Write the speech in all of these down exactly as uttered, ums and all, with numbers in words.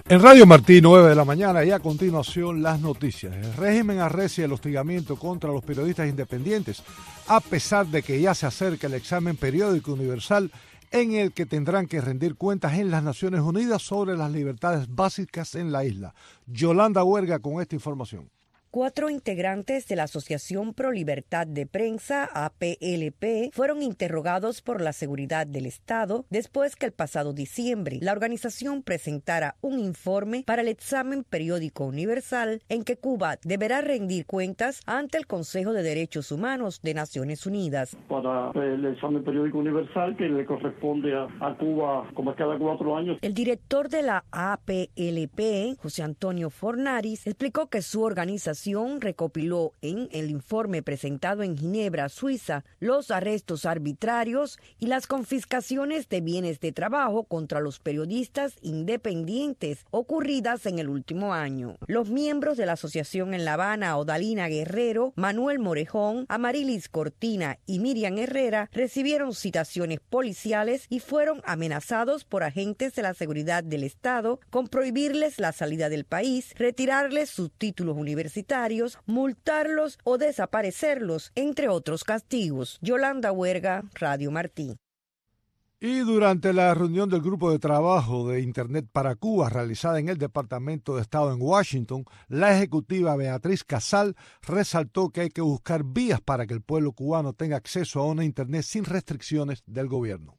En Radio Martí, nueve de la mañana, y a continuación las noticias. El régimen arrecia el hostigamiento contra los periodistas independientes, a pesar de que ya se acerca el examen periódico universal en el que tendrán que rendir cuentas en las Naciones Unidas sobre las libertades básicas en la isla. Yolanda Huerga con esta información. Cuatro integrantes de la Asociación Pro Libertad de Prensa, A P L P, fueron interrogados por la seguridad del Estado después que el pasado diciembre la organización presentara un informe para el examen periódico universal en que Cuba deberá rendir cuentas ante el Consejo de Derechos Humanos de Naciones Unidas. Para el examen periódico universal que le corresponde a, a Cuba como cada cuatro años. El director de la A P L P, José Antonio Fornaris, explicó que su organización recopiló en el informe presentado en Ginebra, Suiza, los arrestos arbitrarios y las confiscaciones de bienes de trabajo contra los periodistas independientes ocurridas en el último año. Los miembros de la asociación en La Habana, Odalina Guerrero, Manuel Morejón, Amarilis Cortina y Miriam Herrera, recibieron citaciones policiales y fueron amenazados por agentes de la seguridad del Estado con prohibirles la salida del país, retirarles sus títulos universitarios, multarlos o desaparecerlos, entre otros castigos. Yolanda Huerga, Radio Martí. Y durante la reunión del Grupo de Trabajo de Internet para Cuba, realizada en el Departamento de Estado en Washington, la ejecutiva Beatriz Casal resaltó que hay que buscar vías para que el pueblo cubano tenga acceso a una Internet sin restricciones del gobierno.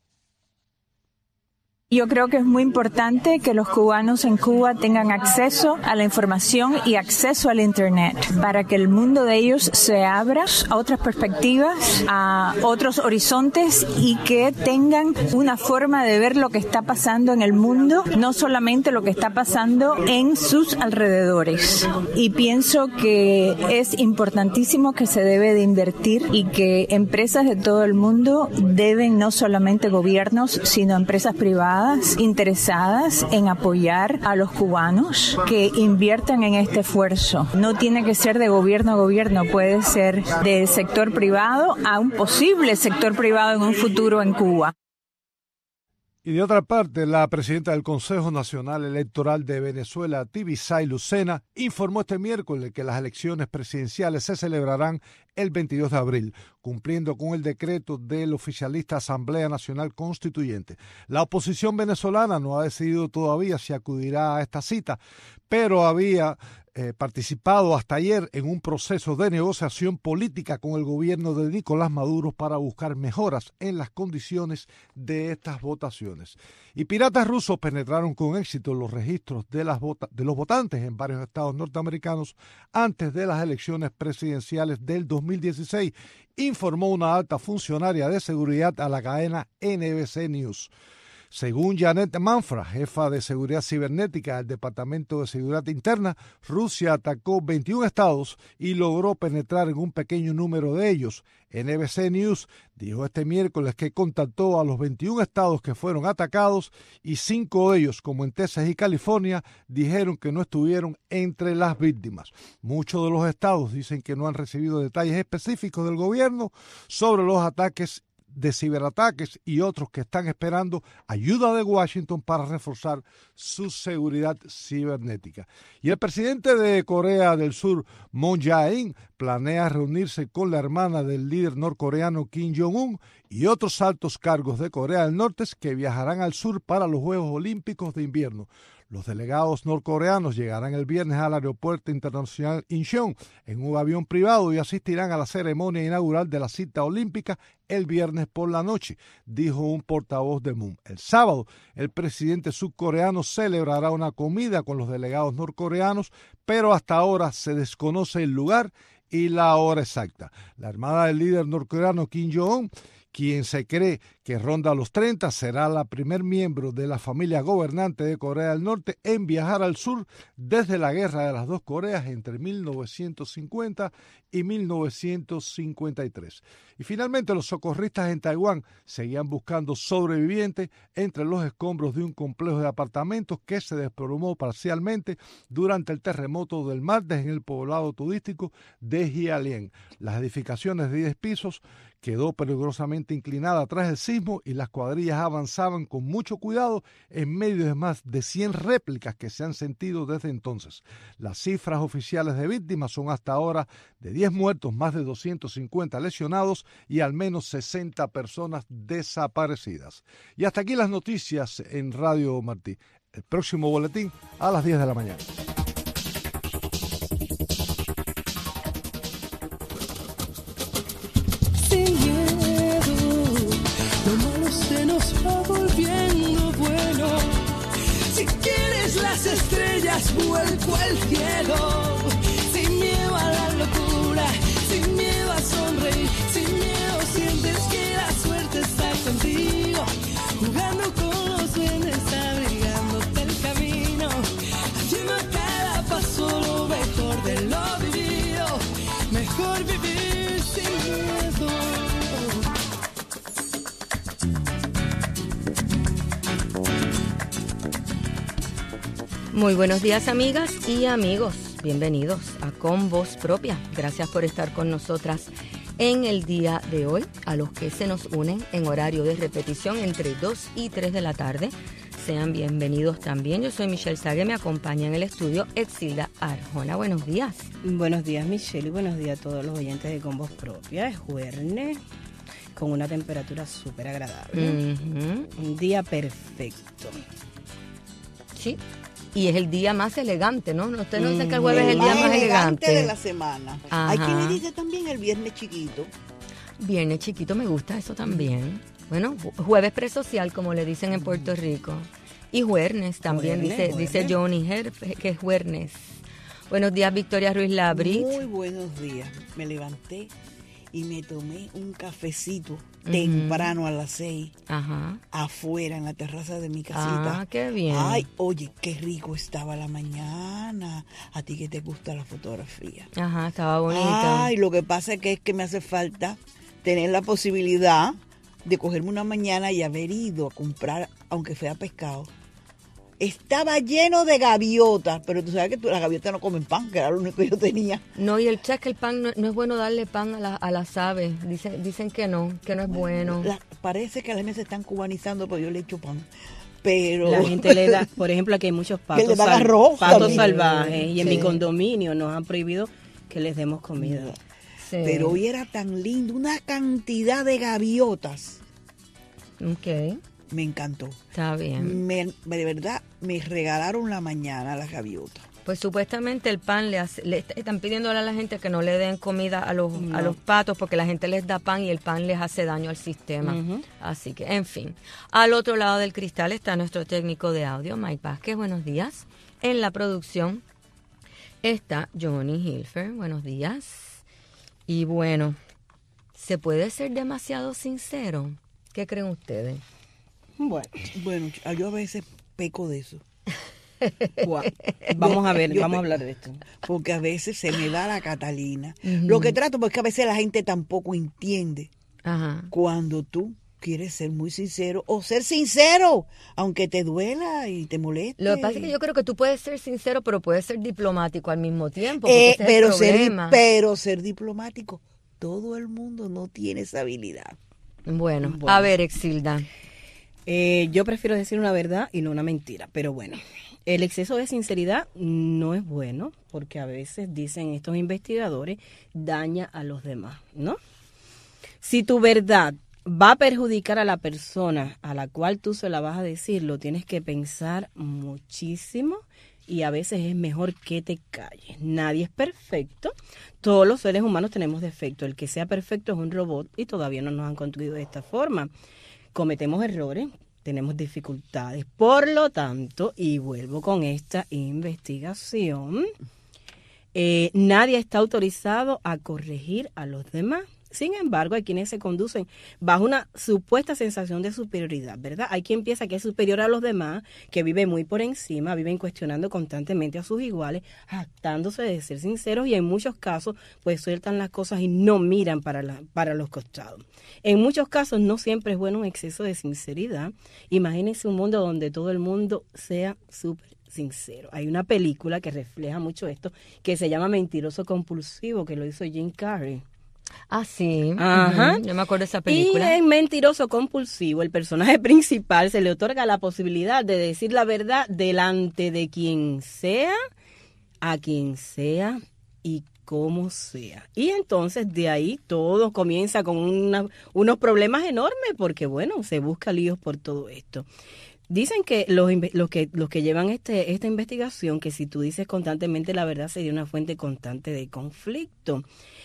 Yo creo que es muy importante que los cubanos en Cuba tengan acceso a la información y acceso al Internet para que el mundo de ellos se abra a otras perspectivas, a otros horizontes y que tengan una forma de ver lo que está pasando en el mundo, no solamente lo que está pasando en sus alrededores. Y pienso que es importantísimo que se debe de invertir y que empresas de todo el mundo deben, no solamente gobiernos, sino empresas privadas, interesadas en apoyar a los cubanos que inviertan en este esfuerzo. No tiene que ser de gobierno a gobierno, puede ser del sector privado a un posible sector privado en un futuro en Cuba. Y de otra parte, la presidenta del Consejo Nacional Electoral de Venezuela, Tibisay Lucena, informó este miércoles que las elecciones presidenciales se celebrarán el veintidós de abril, cumpliendo con el decreto del oficialista Asamblea Nacional Constituyente. La oposición venezolana no ha decidido todavía si acudirá a esta cita, pero había eh, participado hasta ayer en un proceso de negociación política con el gobierno de Nicolás Maduro para buscar mejoras en las condiciones de estas votaciones. Y piratas rusos penetraron con éxito los registros de, las vota- de los votantes en varios estados norteamericanos antes de las elecciones presidenciales del dos mil dieciséis, informó una alta funcionaria de seguridad a la cadena N B C News. Según Janet Manfra, jefa de seguridad cibernética del Departamento de Seguridad Interna, Rusia atacó veintiún estados y logró penetrar en un pequeño número de ellos. N B C News dijo este miércoles que contactó a los veintiún estados que fueron atacados y cinco de ellos, como en Texas y California, dijeron que no estuvieron entre las víctimas. Muchos de los estados dicen que no han recibido detalles específicos del gobierno sobre los ataques de ciberataques y otros que están esperando ayuda de Washington para reforzar su seguridad cibernética. Y el presidente de Corea del Sur, Moon Jae-in, planea reunirse con la hermana del líder norcoreano Kim Jong-un y otros altos cargos de Corea del Norte que viajarán al sur para los Juegos Olímpicos de Invierno. Los delegados norcoreanos llegarán el viernes al Aeropuerto Internacional Incheon en un avión privado y asistirán a la ceremonia inaugural de la cita olímpica el viernes por la noche, dijo un portavoz de Moon. El sábado, el presidente surcoreano celebrará una comida con los delegados norcoreanos, pero hasta ahora se desconoce el lugar y la hora exacta. La hermana del líder norcoreano Kim Jong-un, quien se cree que ronda los treinta, será la primer miembro de la familia gobernante de Corea del Norte en viajar al sur desde la Guerra de las Dos Coreas entre mil novecientos cincuenta y mil novecientos cincuenta y tres. Y finalmente, los socorristas en Taiwán seguían buscando sobrevivientes entre los escombros de un complejo de apartamentos que se desplomó parcialmente durante el terremoto del martes en el poblado turístico de Jialien. Las edificaciones de diez pisos quedó peligrosamente inclinada tras el sismo y las cuadrillas avanzaban con mucho cuidado en medio de más de cien réplicas que se han sentido desde entonces. Las cifras oficiales de víctimas son hasta ahora de diez muertos, más de doscientos cincuenta lesionados y al menos sesenta personas desaparecidas. Y hasta aquí las noticias en Radio Martí. El próximo boletín a las diez de la mañana. Se nos va volviendo bueno. Si quieres las estrellas, vuelco al cielo. Sin miedo a la locura, sin miedo a sonreír, sin miedo sientes que la suerte está contigo. Jugando con los duendes, abrigándote el camino, haciendo a cada paso lo mejor de lo vivido. Mejor vivir sin miedo. Muy buenos días, amigas y amigos. Bienvenidos a Con Voz Propia. Gracias por estar con nosotras en el día de hoy. A los que se nos unen en horario de repetición entre dos y tres de la tarde, sean bienvenidos también. Yo soy Michelle Sague, me acompaña en el estudio Exilda Arjona. Buenos días. Buenos días, Michelle, y buenos días a todos los oyentes de Con Voz Propia. Es jueves, con una temperatura súper agradable. Uh-huh. Un día perfecto. Sí. Y es el día más elegante, ¿no? Usted no dice que el jueves es el más día más elegante. elegante de la semana. Ajá. Hay quien le dice también el viernes chiquito. Viernes chiquito, me gusta eso también. Bueno, jueves presocial, como le dicen en Puerto Rico. Y juernes también, juernes, dice juernes. dice Johnny Herf, que es juernes. Buenos días, Victoria Ruiz Labrit. Muy buenos días. Me levanté y me tomé un cafecito uh-huh. temprano a las seis, Ajá. afuera en la terraza de mi casita. Ah, qué bien. Ay, oye, qué rico estaba la mañana. A ti que te gusta la fotografía. Ajá, estaba bonita. Ay, lo que pasa es que es que me hace falta tener la posibilidad de cogerme una mañana y haber ido a comprar, aunque sea pescado. Estaba lleno de gaviotas, pero tú sabes que tú, las gaviotas no comen pan, que era lo único que yo tenía. No, y el chat que el pan no, no es bueno darle pan a, la, a las aves. Dicen, dicen que no, que no es bueno. La, parece que las mesas se están cubanizando, pero yo le echo pan. Pero la gente le da, por ejemplo, aquí hay muchos patos, le dan sal, arroz, patos salvajes, y en sí. mi condominio nos han prohibido que les demos comida. Sí. Pero hoy era tan lindo, una cantidad de gaviotas. Ok. Me encantó. Está bien. Me, de verdad, me regalaron la mañana las gaviotas. Pues supuestamente el pan le, hace, le están pidiéndole a la gente que no le den comida a los no. a los patos porque la gente les da pan y el pan les hace daño al sistema. Uh-huh. Así que, en fin. Al otro lado del cristal está nuestro técnico de audio, Mike Vázquez. Buenos días. En la producción está Johnny Hilfer. Buenos días. Y bueno, ¿se puede ser demasiado sincero? ¿Qué creen ustedes? Bueno, bueno, yo a veces peco de eso. Wow. Vamos a ver, yo vamos me, a hablar de esto. Porque a veces se me da la Catalina. Uh-huh. Lo que trato, porque a veces la gente tampoco entiende. Ajá. Cuando tú quieres ser muy sincero o ser sincero, aunque te duela y te moleste. Lo que pasa es que yo creo que tú puedes ser sincero, pero puedes ser diplomático al mismo tiempo. Eh, pero, ser, pero ser diplomático, todo el mundo no tiene esa habilidad. Bueno, bueno. a ver, Exilda. Eh, yo prefiero decir una verdad y no una mentira, pero bueno, el exceso de sinceridad no es bueno porque a veces, dicen estos investigadores, daña a los demás, ¿no? Si tu verdad va a perjudicar a la persona a la cual tú se la vas a decir, lo tienes que pensar muchísimo y a veces es mejor que te calles. Nadie es perfecto, todos los seres humanos tenemos defectos, el que sea perfecto es un robot y todavía no nos han construido de esta forma. Cometemos errores, tenemos dificultades, por lo tanto, y vuelvo con esta investigación, eh, nadie está autorizado a corregir a los demás. Sin embargo, hay quienes se conducen bajo una supuesta sensación de superioridad, ¿verdad? Hay quien piensa que es superior a los demás, que vive muy por encima, viven cuestionando constantemente a sus iguales, jactándose de ser sinceros y en muchos casos pues sueltan las cosas y no miran para, la, para los costados. En muchos casos no siempre es bueno un exceso de sinceridad. Imagínense un mundo donde todo el mundo sea súper sincero. Hay una película que refleja mucho esto que se llama Mentiroso Compulsivo, que lo hizo Jim Carrey. Ah, sí. Ajá. Uh-huh. Yo me acuerdo de esa película. Y en Mentiroso Compulsivo, el personaje principal se le otorga la posibilidad de decir la verdad delante de quien sea, a quien sea y como sea. Y entonces de ahí todo comienza con una, unos problemas enormes porque, bueno, se busca líos por todo esto. Dicen que los, los que los que llevan este esta investigación, que si tú dices constantemente la verdad sería una fuente constante de conflicto.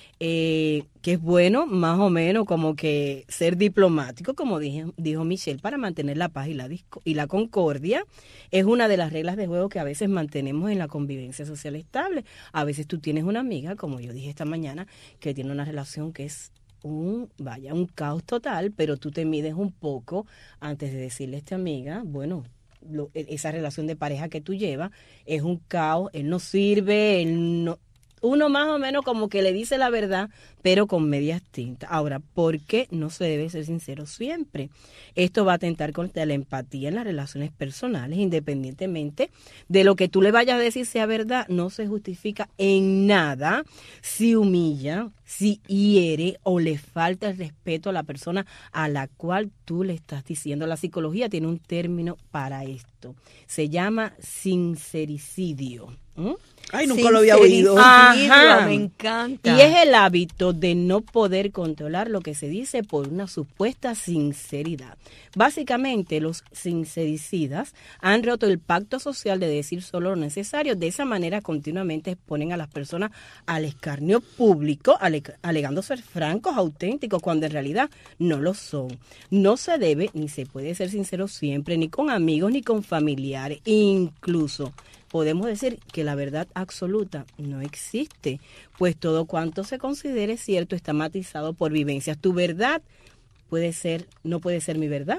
Eh, que es bueno más o menos como que ser diplomático, como dije, dijo Michelle, para mantener la paz y la, disco, y la concordia. Es una de las reglas de juego que a veces mantenemos en la convivencia social estable. A veces tú tienes una amiga, como yo dije esta mañana, que tiene una relación que es un, vaya, un caos total, pero tú te mides un poco antes de decirle a esta amiga, bueno, lo, esa relación de pareja que tú llevas es un caos, él no sirve, él no... Uno más o menos como que le dice la verdad, pero con medias tintas. Ahora, ¿por qué no se debe ser sincero siempre? Esto va a atentar contra la empatía en las relaciones personales, independientemente de lo que tú le vayas a decir sea verdad, no se justifica en nada si humilla, si hiere o le falta el respeto a la persona a la cual tú le estás diciendo. La psicología tiene un término para esto. Se llama sincericidio. ¿Mm? Ay, nunca lo había oído. Ajá. Me encanta. Y es el hábito de no poder controlar lo que se dice por una supuesta sinceridad. Básicamente, los sincericidas han roto el pacto social de decir solo lo necesario. De esa manera, continuamente exponen a las personas al escarnio público, ale- alegando ser francos, auténticos, cuando en realidad no lo son. No se debe ni se puede ser sincero siempre, ni con amigos, ni con familiares, incluso podemos decir que la verdad absoluta no existe, pues todo cuanto se considere cierto está matizado por vivencias. Tu verdad puede ser, no puede ser mi verdad.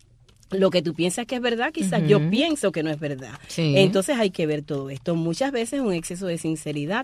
Lo que tú piensas que es verdad, quizás uh-huh. yo pienso que no es verdad. Sí. Entonces hay que ver todo esto. Muchas veces un exceso de sinceridad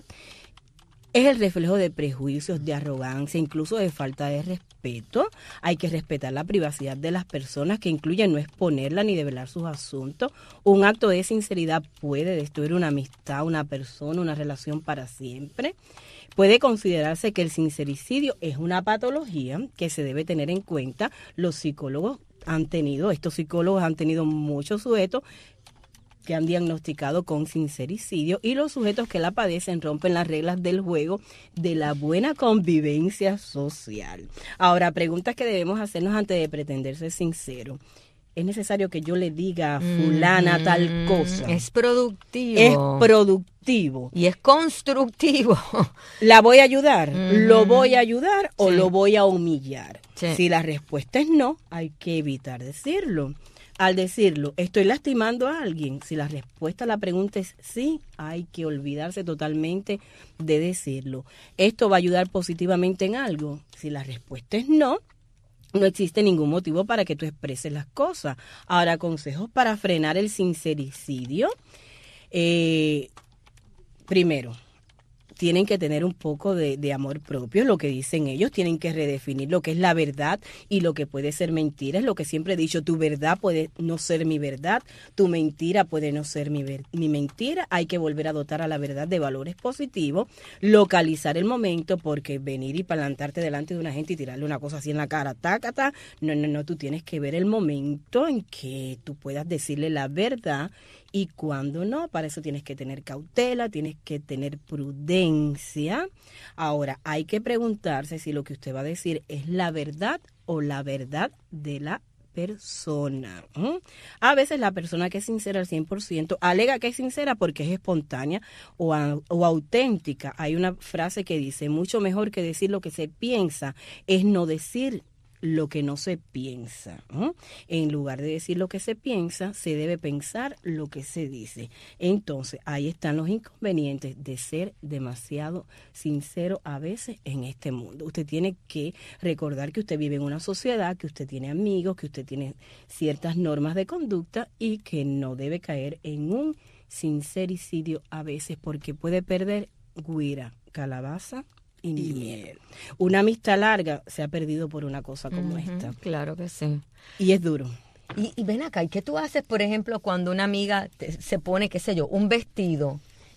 es el reflejo de prejuicios, de arrogancia, incluso de falta de respeto. Hay que respetar la privacidad de las personas, que incluye no exponerla ni develar sus asuntos. Un acto de sinceridad puede destruir una amistad, una persona, una relación para siempre. Puede considerarse que el sincericidio es una patología que se debe tener en cuenta. Los psicólogos han tenido, estos psicólogos han tenido muchos sujetos que han diagnosticado con sincericidio, y los sujetos que la padecen rompen las reglas del juego de la buena convivencia social. Ahora, preguntas que debemos hacernos antes de pretender ser sinceros. ¿Es necesario que yo le diga a fulana mm, tal cosa? Es productivo. Es productivo. Y es constructivo. ¿La voy a ayudar? Mm. ¿Lo voy a ayudar o sí. lo voy a humillar? Sí. Si la respuesta es no, hay que evitar decirlo. Al decirlo, ¿estoy lastimando a alguien? Si la respuesta a la pregunta es sí, hay que olvidarse totalmente de decirlo. ¿Esto va a ayudar positivamente en algo? Si la respuesta es no, no existe ningún motivo para que tú expreses las cosas. Ahora, consejos para frenar el sincericidio. Eh, primero, tienen que tener un poco de, de amor propio, es lo que dicen ellos. Tienen que redefinir lo que es la verdad y lo que puede ser mentira. Es lo que siempre he dicho, tu verdad puede no ser mi verdad, tu mentira puede no ser mi, ver, mi mentira. Hay que volver a dotar a la verdad de valores positivos, localizar el momento, porque venir y plantarte delante de una gente y tirarle una cosa así en la cara, tácata, no, no, no, tú tienes que ver el momento en que tú puedas decirle la verdad y cuando no. Para eso tienes que tener cautela, tienes que tener prudencia. Ahora, hay que preguntarse si lo que usted va a decir es la verdad o la verdad de la persona. ¿Mm? A veces la persona que es sincera al cien por ciento alega que es sincera porque es espontánea o, a, o auténtica. Hay una frase que dice, mucho mejor que decir lo que se piensa es no decir lo que no se piensa. ¿eh? En lugar de decir lo que se piensa, se debe pensar lo que se dice. Entonces, ahí están los inconvenientes de ser demasiado sincero a veces en este mundo. Usted tiene que recordar que usted vive en una sociedad, que usted tiene amigos, que usted tiene ciertas normas de conducta y que no debe caer en un sincericidio a veces, porque puede perder guira, calabaza y miel. Una amistad larga se ha perdido por una cosa como uh-huh, esta. Claro que sí. Y es duro. Y, y ven acá, ¿y qué tú haces, por ejemplo, cuando una amiga te, se pone, qué sé yo, un vestido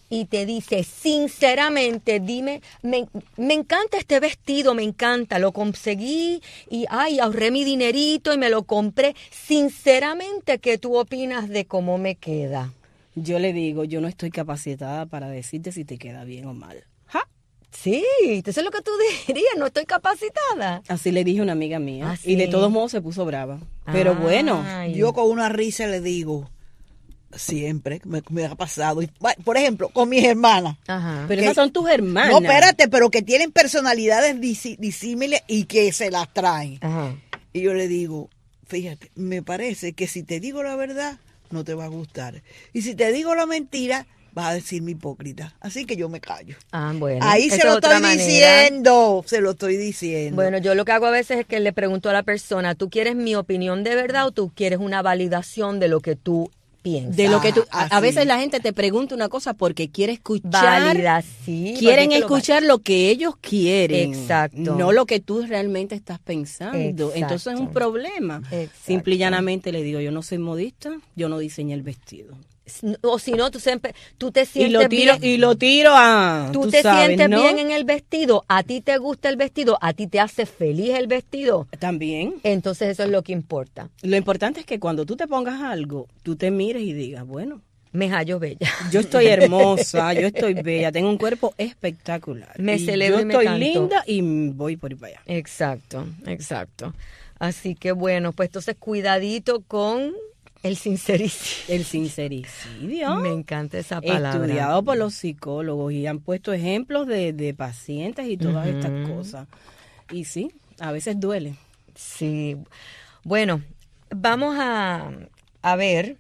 y te dice, sinceramente, dime, me, me encanta este vestido, me encanta, lo conseguí y ay, ahorré mi dinerito y me lo compré. Sinceramente, ¿qué tú opinas de cómo me queda? Yo le digo, yo no estoy capacitada para decirte si te queda bien o mal. ¿Ja? Sí, eso es lo que tú dirías, no estoy capacitada. Así le dije a una amiga mía. ¿Ah, sí? Y de todos modos se puso brava. Pero Ay. bueno, Yo con una risa le digo, siempre me, me ha pasado. Y, por ejemplo, con mis hermanas. Ajá. pero que- esas son tus hermanas. No, espérate, pero que tienen personalidades disi- disímiles y que se las traen. Ajá. Y yo le digo, fíjate, me parece que si te digo la verdad, no te va a gustar. Y si te digo la mentira, vas a decirme hipócrita. Así que yo me callo. Ah, bueno. Ahí esa se es lo otra estoy manera. diciendo, se lo estoy diciendo. Bueno, yo lo que hago a veces es que le pregunto a la persona, ¿tú quieres mi opinión de verdad o tú quieres una validación de lo que tú piensas? De lo que tú, Ah, a, a así. veces la gente te pregunta una cosa porque quiere escuchar, Válida, sí. quieren porque es que lo escuchar lo que ellos quieren, Exacto. no lo que tú realmente estás pensando. Exacto. Entonces es un problema. Exacto. Simple y llanamente le digo, yo no soy modista, yo no diseñé el vestido. O si no, tú siempre, tú te Y sientes lo tiro bien. y lo tiro a Tú, tú te sabes, sientes ¿no? bien en el vestido, a ti te gusta el vestido, a ti te hace feliz el vestido. También. Entonces eso es lo que importa. Lo importante es que cuando tú te pongas algo, tú te mires y digas, bueno, Me hallo bella. yo estoy hermosa, yo estoy bella, tengo un cuerpo espectacular. Me y celebro yo y me estoy canto. linda y voy por ahí para allá. Exacto, exacto. Así que bueno, pues entonces cuidadito con el sincericidio. El sincericidio. Me encanta esa palabra. Estudiado por los psicólogos y han puesto ejemplos de, de pacientes y todas Ujú. estas cosas. Y sí, a veces duele. Sí. Bueno, vamos a, a ver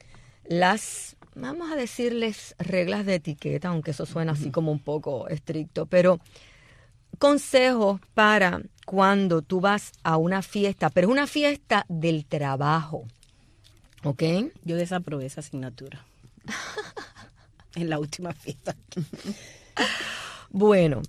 las, vamos a decirles reglas de etiqueta, aunque eso suena así como un poco estricto, pero consejos para cuando tú vas a una fiesta, pero es una fiesta del trabajo, ¿ok? Yo desaprobé esa asignatura en la última fiesta. Bueno,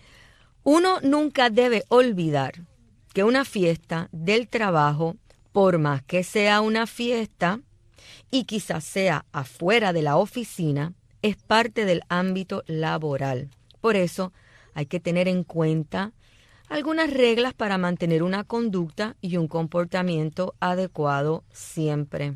uno nunca debe olvidar que una fiesta del trabajo, por más que sea una fiesta y quizás sea afuera de la oficina, es parte del ámbito laboral. Por eso hay que tener en cuenta algunas reglas para mantener una conducta y un comportamiento adecuado siempre.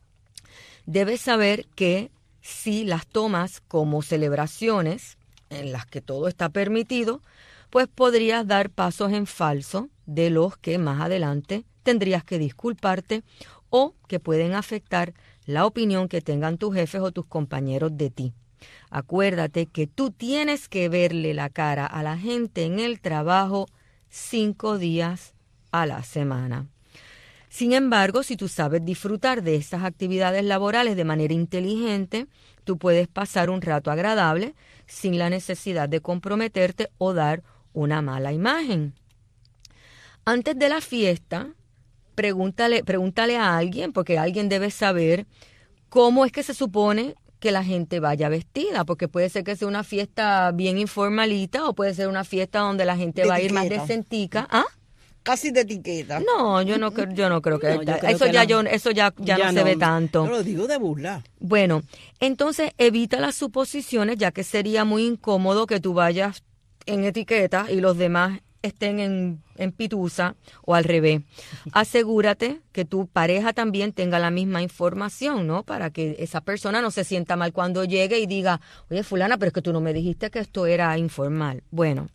Debes saber que si las tomas como celebraciones en las que todo está permitido, pues podrías dar pasos en falso de los que más adelante tendrías que disculparte o que pueden afectar la opinión que tengan tus jefes o tus compañeros de ti. Acuérdate que tú tienes que verle la cara a la gente en el trabajo cinco días a la semana. Sin embargo, si tú sabes disfrutar de estas actividades laborales de manera inteligente, tú puedes pasar un rato agradable sin la necesidad de comprometerte o dar una mala imagen. Antes de la fiesta, pregúntale, pregúntale a alguien, porque alguien debe saber cómo es que se supone que la gente vaya vestida, porque puede ser que sea una fiesta bien informalita o puede ser una fiesta donde la gente De va a ir más etiqueta. decentica. ¿Ah? Casi de etiqueta. No, yo no creo, yo no creo que No, yo creo eso que ya no. yo eso ya ya, Ya no se no. ve tanto. Yo lo digo de burla. Bueno, entonces evita las suposiciones, ya que sería muy incómodo que tú vayas en etiqueta y los demás estén en, en pitusa o al revés. Asegúrate que tu pareja también tenga la misma información, ¿no? Para que esa persona no se sienta mal cuando llegue y diga, oye, fulana, pero es que tú no me dijiste que esto era informal. Bueno,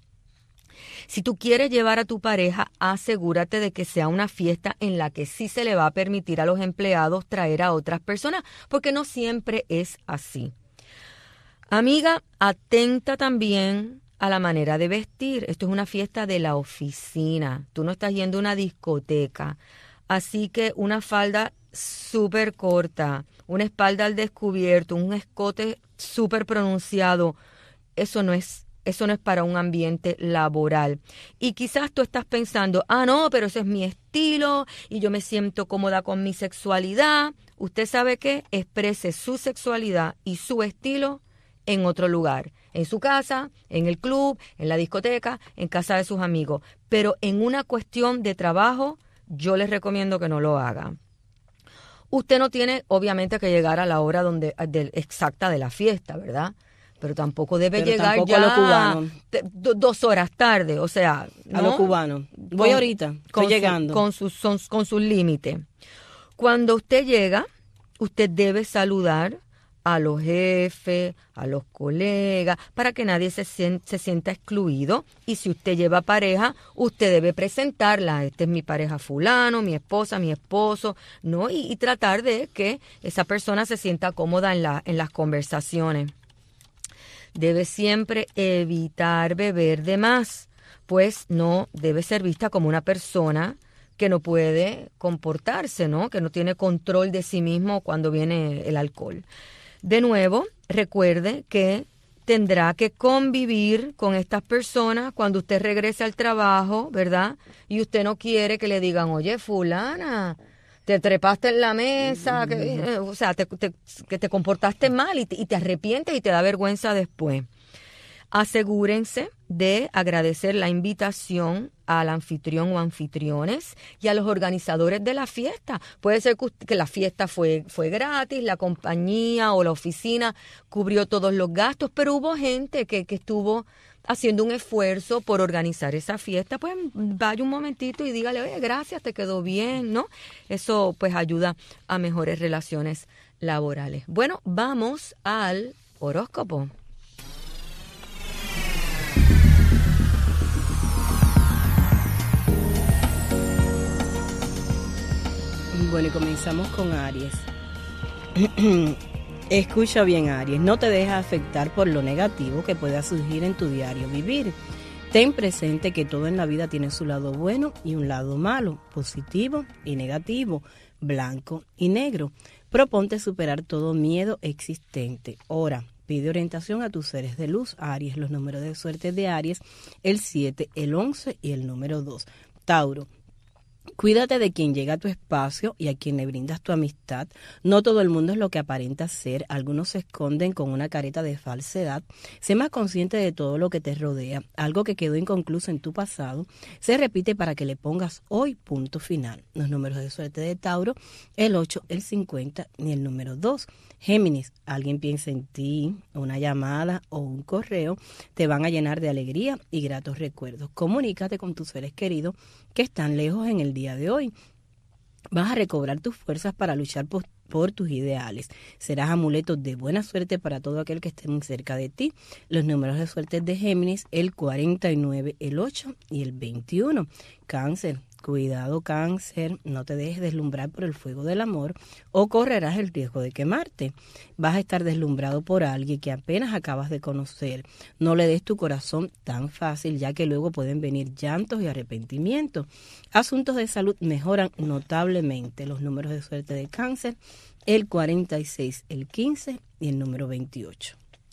si tú quieres llevar a tu pareja, asegúrate de que sea una fiesta en la que sí se le va a permitir a los empleados traer a otras personas, porque no siempre es así. Amiga, atenta también a la manera de vestir. Esto es una fiesta de la oficina. Tú no estás yendo a una discoteca. Así que una falda súper corta, una espalda al descubierto, un escote súper pronunciado, eso no es Eso no es para un ambiente laboral. Y quizás tú estás pensando, ah, no, pero ese es mi estilo y yo me siento cómoda con mi sexualidad. ¿Usted sabe qué? Exprese su sexualidad y su estilo en otro lugar. En su casa, en el club, en la discoteca, en casa de sus amigos. Pero en una cuestión de trabajo, yo les recomiendo que no lo haga. Usted no tiene, obviamente, que llegar a la hora donde, de, exacta de la fiesta, ¿verdad? pero tampoco debe Pero llegar tampoco ya a los cubanos. te- do- dos horas tarde, o sea, A ¿no? los cubanos. Voy Con- ahorita, estoy con su- llegando. con sus, son- con sus límites. Cuando usted llega, usted debe saludar a los jefes, a los colegas, para que nadie se, sien- se sienta excluido. Y si usted lleva pareja, usted debe presentarla. Esta es mi pareja fulano, mi esposa, mi esposo, ¿no? Y, y tratar de que esa persona se sienta cómoda en, la, en las conversaciones. Debe siempre evitar beber de más, pues no debe ser vista como una persona que no puede comportarse, ¿no? Que no tiene control de sí mismo cuando viene el alcohol. De nuevo, recuerde que tendrá que convivir con estas personas cuando usted regrese al trabajo, ¿verdad? Y usted no quiere que le digan, oye, fulana, te trepaste en la mesa, que, eh, o sea, te, te, que te comportaste mal y te, y te arrepientes y te da vergüenza después. Asegúrense de agradecer la invitación al anfitrión o anfitriones y a los organizadores de la fiesta. Puede ser que, usted, que la fiesta fue, fue gratis, la compañía o la oficina cubrió todos los gastos, pero hubo gente que, que estuvo haciendo un esfuerzo por organizar esa fiesta. Pues vaya un momentito y dígale, oye, gracias, te quedó bien, ¿no? Eso pues ayuda a mejores relaciones laborales. Bueno, vamos al horóscopo. Bueno, y comenzamos con Aries. Escucha bien, Aries, no te dejes afectar por lo negativo que pueda surgir en tu diario vivir. Ten presente que todo en la vida tiene su lado bueno y un lado malo, positivo y negativo, blanco y negro. Proponte superar todo miedo existente. Ora, pide orientación a tus seres de luz, Aries. Los números de suerte de Aries, el siete, el once y el número dos. Tauro. Cuídate de quien llega a tu espacio y a quien le brindas tu amistad. No todo el mundo es lo que aparenta ser. Algunos se esconden con una careta de falsedad. Sé más consciente de todo lo que te rodea. Algo que quedó inconcluso en tu pasado se repite para que le pongas hoy punto final. Los números de suerte de Tauro, el ocho, el cincuenta y el número dos. Géminis, alguien piensa en ti, una llamada o un correo te van a llenar de alegría y gratos recuerdos. Comunícate con tus seres queridos que están lejos en el día de hoy. Vas a recobrar tus fuerzas para luchar por, por tus ideales. Serás amuleto de buena suerte para todo aquel que esté muy cerca de ti. Los números de suerte de Géminis, el cuarenta y nueve, el ocho y el veintiuno. Cáncer. Cuidado, Cáncer, no te dejes deslumbrar por el fuego del amor o correrás el riesgo de quemarte. Vas a estar deslumbrado por alguien que apenas acabas de conocer. No le des tu corazón tan fácil, ya que luego pueden venir llantos y arrepentimientos. Asuntos de salud mejoran notablemente. Los números de suerte de Cáncer, el cuarenta y seis, el quince y el número veintiocho.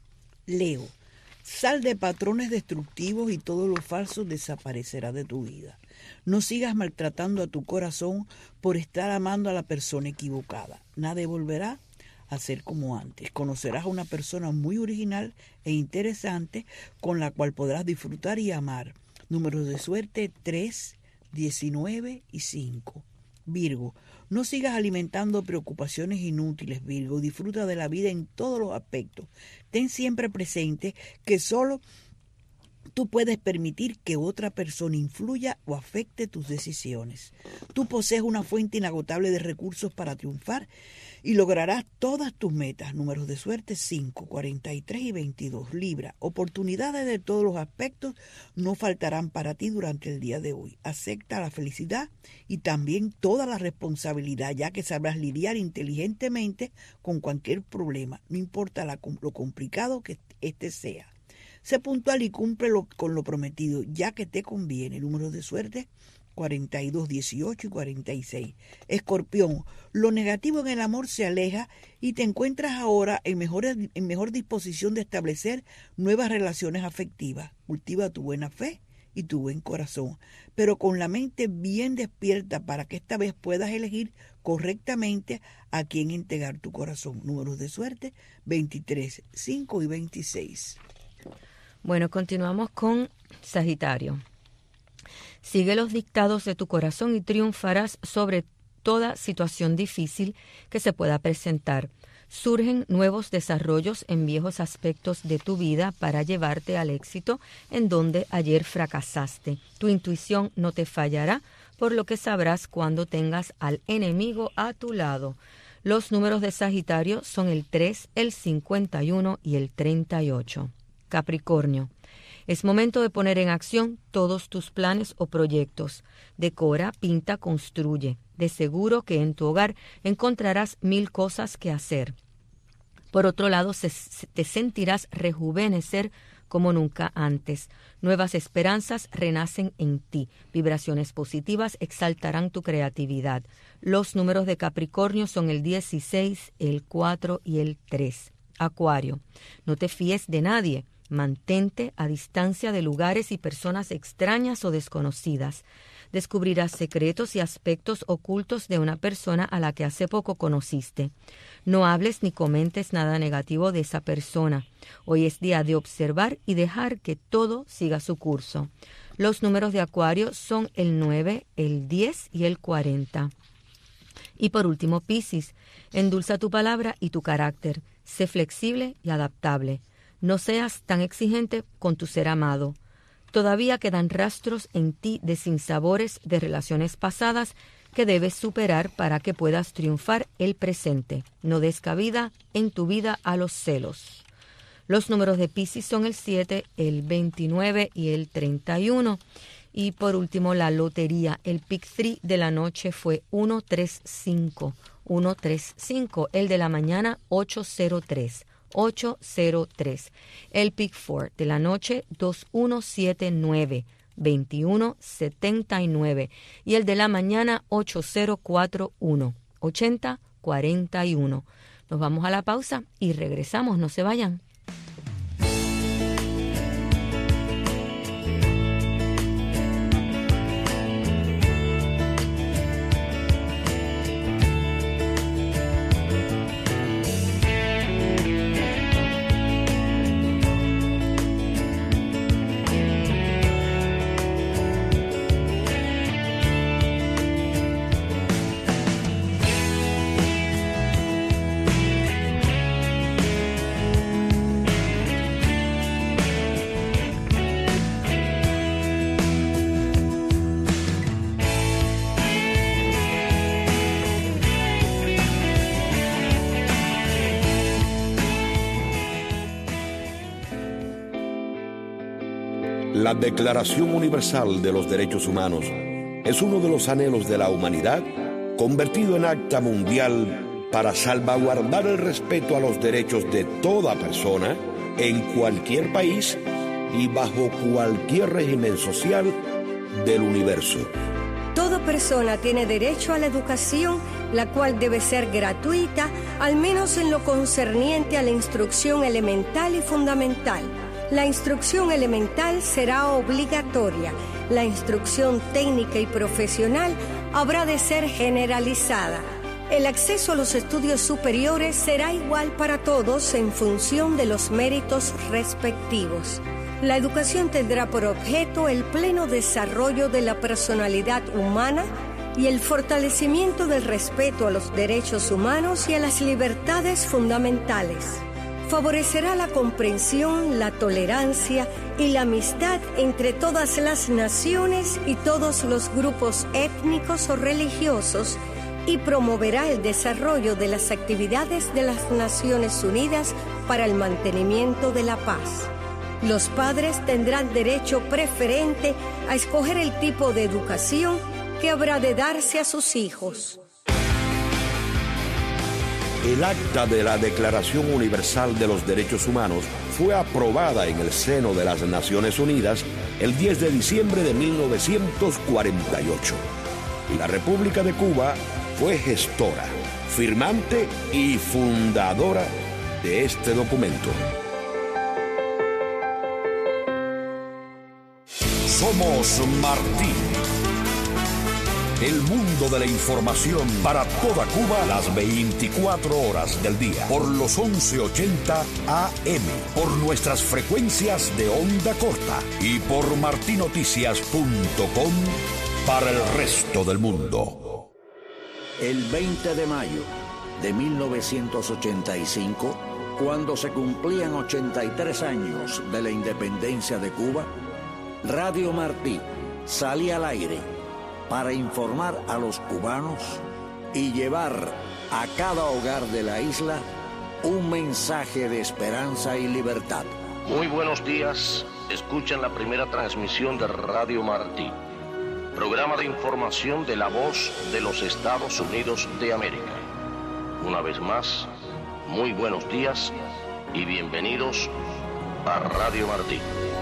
Leo, sal de patrones destructivos y todo lo falso desaparecerá de tu vida. No sigas maltratando a tu corazón por estar amando a la persona equivocada. Nadie volverá a ser como antes. Conocerás a una persona muy original e interesante con la cual podrás disfrutar y amar. Números de suerte tres, diecinueve y cinco. Virgo, no sigas alimentando preocupaciones inútiles, Virgo. Disfruta de la vida en todos los aspectos. Ten siempre presente que solo tú puedes permitir que otra persona influya o afecte tus decisiones. Tú posees una fuente inagotable de recursos para triunfar y lograrás todas tus metas. Números de suerte cinco, cuarenta y tres y veintidós. Libra, oportunidades de todos los aspectos no faltarán para ti durante el día de hoy. Acepta la felicidad y también toda la responsabilidad, ya que sabrás lidiar inteligentemente con cualquier problema, no importa la, lo complicado que este sea. Sé puntual y cúmplelo con lo prometido, ya que te conviene. Números de suerte cuarenta y dos, dieciocho y cuarenta y seis. Escorpión, lo negativo en el amor se aleja y te encuentras ahora en mejor, en mejor disposición de establecer nuevas relaciones afectivas. Cultiva tu buena fe y tu buen corazón, pero con la mente bien despierta para que esta vez puedas elegir correctamente a quién entregar tu corazón. Números de suerte veintitrés, cinco y veintiséis. Bueno, continuamos con Sagitario. Sigue los dictados de tu corazón y triunfarás sobre toda situación difícil que se pueda presentar. Surgen nuevos desarrollos en viejos aspectos de tu vida para llevarte al éxito en donde ayer fracasaste. Tu intuición no te fallará, por lo que sabrás cuando tengas al enemigo a tu lado. Los números de Sagitario son el tres, el cincuenta y uno y el treinta y ocho. Capricornio. Es momento de poner en acción todos tus planes o proyectos. Decora, pinta, construye. De seguro que en tu hogar encontrarás mil cosas que hacer. Por otro lado, se, te sentirás rejuvenecer como nunca antes. Nuevas esperanzas renacen en ti. Vibraciones positivas exaltarán tu creatividad. Los números de Capricornio son el dieciséis, el cuatro y el tres. Acuario. No te fíes de nadie. Mantente a distancia de lugares y personas extrañas o desconocidas. Descubrirás secretos y aspectos ocultos de una persona a la que hace poco conociste. No hables ni comentes nada negativo de esa persona. Hoy es día de observar y dejar que todo siga su curso. Los números de Acuario son el nueve, el diez y el cuarenta. Y por último, Piscis. Endulza tu palabra y tu carácter. Sé flexible y adaptable. No seas tan exigente con tu ser amado. Todavía quedan rastros en ti de sinsabores de relaciones pasadas que debes superar para que puedas triunfar el presente. No des cabida en tu vida a los celos. Los números de Piscis son el siete, el veintinueve y el treinta y uno. Y por último, la lotería. El pick tres de la noche fue uno tres cinco. uno tres cinco. El de la mañana, ocho cero tres. ocho cero tres. El pick cuatro de la noche, dos uno siete nueve, veintiuno setenta y nueve. Y el de la mañana, ocho cero cuatro uno, ochenta cuarenta y uno. Nos vamos a la pausa y regresamos, no se vayan. La Declaración Universal de los Derechos Humanos es uno de los anhelos de la humanidad convertido en acta mundial para salvaguardar el respeto a los derechos de toda persona en cualquier país y bajo cualquier régimen social del universo. Toda persona tiene derecho a la educación, la cual debe ser gratuita, al menos en lo concerniente a la instrucción elemental y fundamental. La instrucción elemental será obligatoria. La instrucción técnica y profesional habrá de ser generalizada. El acceso a los estudios superiores será igual para todos en función de los méritos respectivos. La educación tendrá por objeto el pleno desarrollo de la personalidad humana y el fortalecimiento del respeto a los derechos humanos y a las libertades fundamentales. Favorecerá la comprensión, la tolerancia y la amistad entre todas las naciones y todos los grupos étnicos o religiosos y promoverá el desarrollo de las actividades de las Naciones Unidas para el mantenimiento de la paz. Los padres tendrán derecho preferente a escoger el tipo de educación que habrá de darse a sus hijos. El acta de la Declaración Universal de los Derechos Humanos fue aprobada en el seno de las Naciones Unidas el diez de diciembre de mil novecientos cuarenta y ocho. Y la República de Cuba fue gestora, firmante y fundadora de este documento. Somos Martín. El mundo de la información para toda Cuba las veinticuatro horas del día. Por los once ochenta A M. Por nuestras frecuencias de onda corta. Y por martinoticias punto com para el resto del mundo. El veinte de mayo, de mil novecientos ochenta y cinco, cuando se cumplían ochenta y tres años de la independencia de Cuba, Radio Martí salía al aire para informar a los cubanos y llevar a cada hogar de la isla un mensaje de esperanza y libertad. Muy buenos días, escuchan la primera transmisión de Radio Martí, programa de información de la voz de los Estados Unidos de América. Una vez más, muy buenos días y bienvenidos a Radio Martí.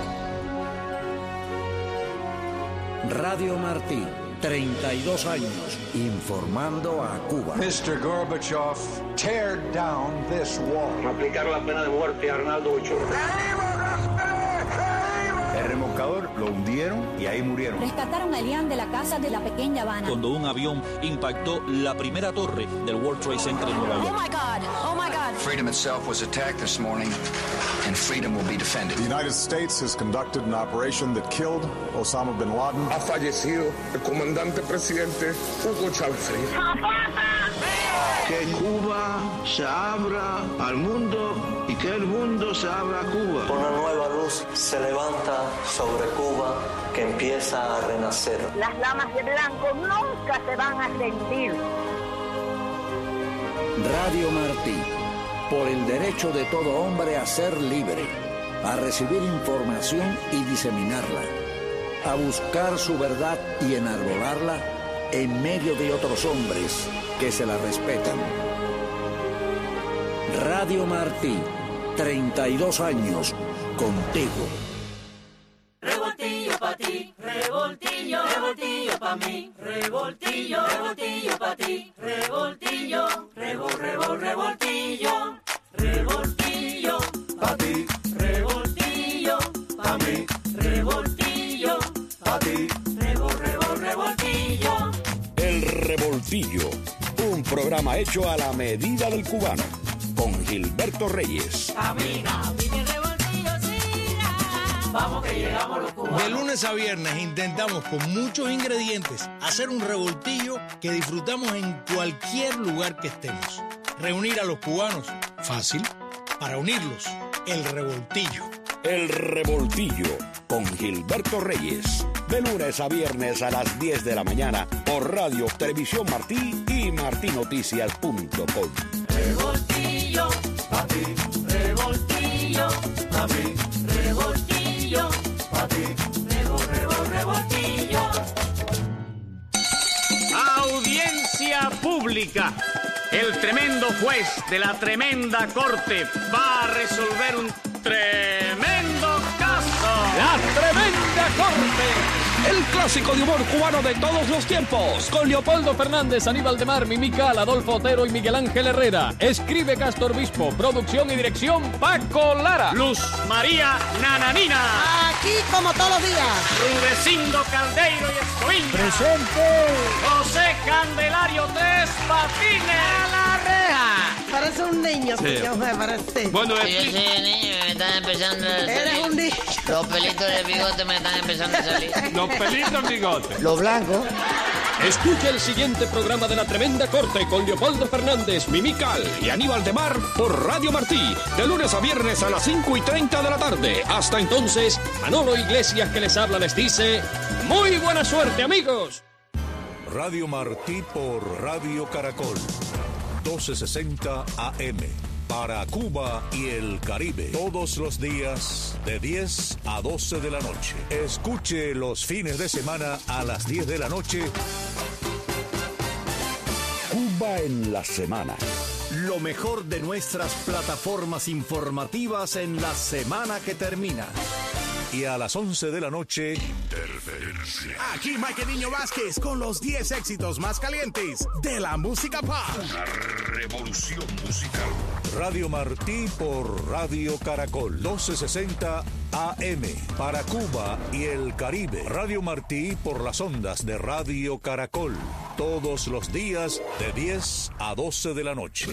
Radio Martí, treinta y dos años informando a Cuba. mister Gorbachev, tear down this wall. Aplicaron la pena de muerte a Arnaldo Ochoa. El remolcador lo hundieron y ahí murieron. Rescataron a Elian de la casa de la pequeña Habana. Cuando un avión impactó la primera torre del World Trade Center en Nueva York. Oh my God, oh my God. Freedom itself was attacked this morning, and freedom will be defended. The United States has conducted an operation that killed Osama bin Laden. Ha fallecido el comandante presidente Hugo Chávez Frías. Que Cuba se abra al mundo y que el mundo se abra a Cuba. Una nueva luz se levanta sobre Cuba que empieza a renacer. Las damas de blanco nunca se van a rendir. Radio Martí, por el derecho de todo hombre a ser libre, a recibir información y diseminarla, a buscar su verdad y enarbolarla en medio de otros hombres que se la respetan. Radio Martí, treinta y dos años contigo. Revoltillo pa' ti, revoltillo, revoltillo pa' mí, revoltillo, revoltillo pa' ti, revoltillo, revol, revol, revoltillo, revoltillo pa' ti, revoltillo pa' mí, revoltillo pa' ti, revol, revol, revoltillo. El Revoltillo, un programa hecho a la medida del cubano, con Gilberto Reyes. Camina, el revoltillo siga, vamos que llegamos los cubanos. De lunes a viernes intentamos con muchos ingredientes hacer un revoltillo que disfrutamos en cualquier lugar que estemos. Reunir a los cubanos, fácil. Para unirlos, el revoltillo. El Revoltillo, con Gilberto Reyes. De lunes a viernes a las diez de la mañana por Radio Televisión Martí y martí noticias punto com. Revoltillo, pa' ti, revoltillo, pa' mí, revoltillo, pa' ti, revol, revol, revoltillo. Audiencia pública. El tremendo juez de la tremenda corte va a resolver un tremendo caso. La tremenda corte. El clásico de humor cubano de todos los tiempos. Con Leopoldo Fernández, Aníbal de Mar, Mimical, Adolfo Otero y Miguel Ángel Herrera. Escribe Castor Obispo. Producción y dirección Paco Lara. Luz María Nananina. Aquí como todos los días. Rudecindo Caldeiro y Escoviña. Presente. José Candelario Tres Patines. A la reja. Parece un niño, sí. Señor, me parece. Bueno, yo soy un niño, me están empezando a salir. Eres un niño. Los pelitos de bigote me están empezando a salir. Los pelitos de bigote. Los blancos. Escucha el siguiente programa de La Tremenda Corte con Leopoldo Fernández, Mimical y Aníbal de Mar por Radio Martí. De lunes a viernes a las cinco y treinta de la tarde. Hasta entonces, Manolo Iglesias que les habla les dice ¡muy buena suerte, amigos! Radio Martí por Radio Caracol. doce sesenta A M. Para Cuba y el Caribe, todos los días de diez a doce de la noche. Escuche los fines de semana a las diez de la noche. Cuba en la semana. Lo mejor de nuestras plataformas informativas en la semana que termina. Y a las once de la noche, Interferencia. Aquí Mike Niño Vázquez con los diez éxitos más calientes de la música pop. Una revolución musical. Radio Martí por Radio Caracol, doce sesenta A M. Para Cuba y el Caribe. Radio Martí por las ondas de Radio Caracol. Todos los días de diez a doce de la noche.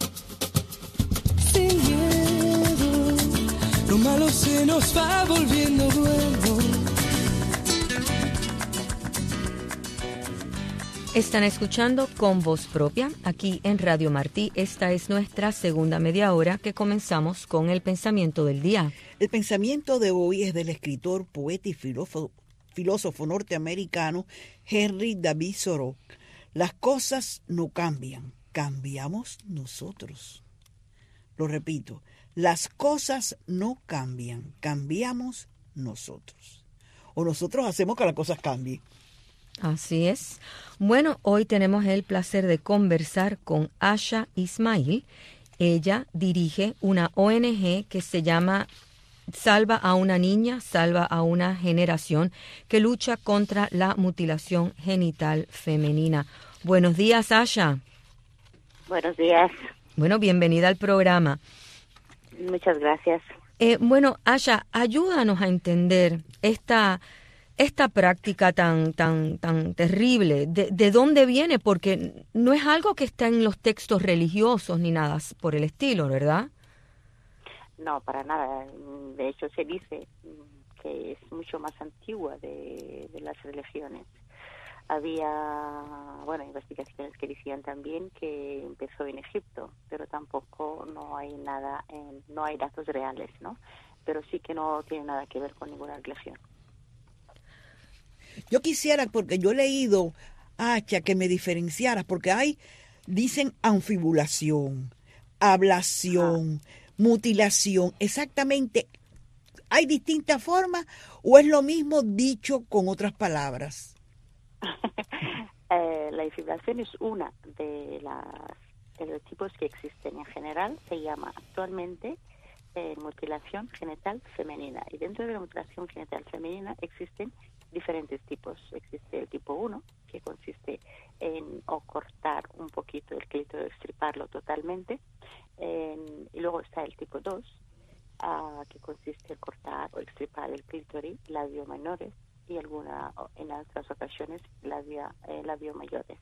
Sin miedo, lo malo se nos va volviendo bueno. Están escuchando Con Voz Propia, aquí en Radio Martí. Esta es nuestra segunda media hora que comenzamos con el pensamiento del día. El pensamiento de hoy es del escritor, poeta y filósofo, filósofo norteamericano Henry David Thoreau. Las cosas no cambian, cambiamos nosotros. Lo repito, las cosas no cambian, cambiamos nosotros. O nosotros hacemos que las cosas cambien. Así es. Bueno, hoy tenemos el placer de conversar con Asha Ismail. Ella dirige una O N G que se llama Salva a una niña, salva a una generación, que lucha contra la mutilación genital femenina. Buenos días, Asha. Buenos días. Bueno, bienvenida al programa. Muchas gracias. Eh, bueno, Asha, ayúdanos a entender esta... esta práctica tan tan tan terrible, ¿de, de dónde viene? Porque no es algo que está en los textos religiosos ni nada por el estilo, ¿verdad? No, para nada. De hecho, se dice que es mucho más antigua de, de las religiones. Había, bueno, investigaciones que decían también que empezó en Egipto, pero tampoco no hay nada, en, no hay datos reales, ¿no? Pero sí que no tiene nada que ver con ninguna religión. Yo quisiera, porque yo he leído, Asha, que me diferenciaras, porque hay, dicen anfibulación, ablación, ah. mutilación, exactamente, ¿hay distintas formas o es lo mismo dicho con otras palabras? eh, la infibulación es una de, las, de los tipos que existen. En general se llama actualmente eh, mutilación genital femenina, y dentro de la mutilación genital femenina existen diferentes tipos. Existe el tipo uno, que consiste en o cortar un poquito el clítoris, extirparlo totalmente, en, y luego está el tipo dos, uh, que consiste en cortar o extirpar el clítoris, labios menores y alguna, en otras ocasiones labios eh, labio mayores.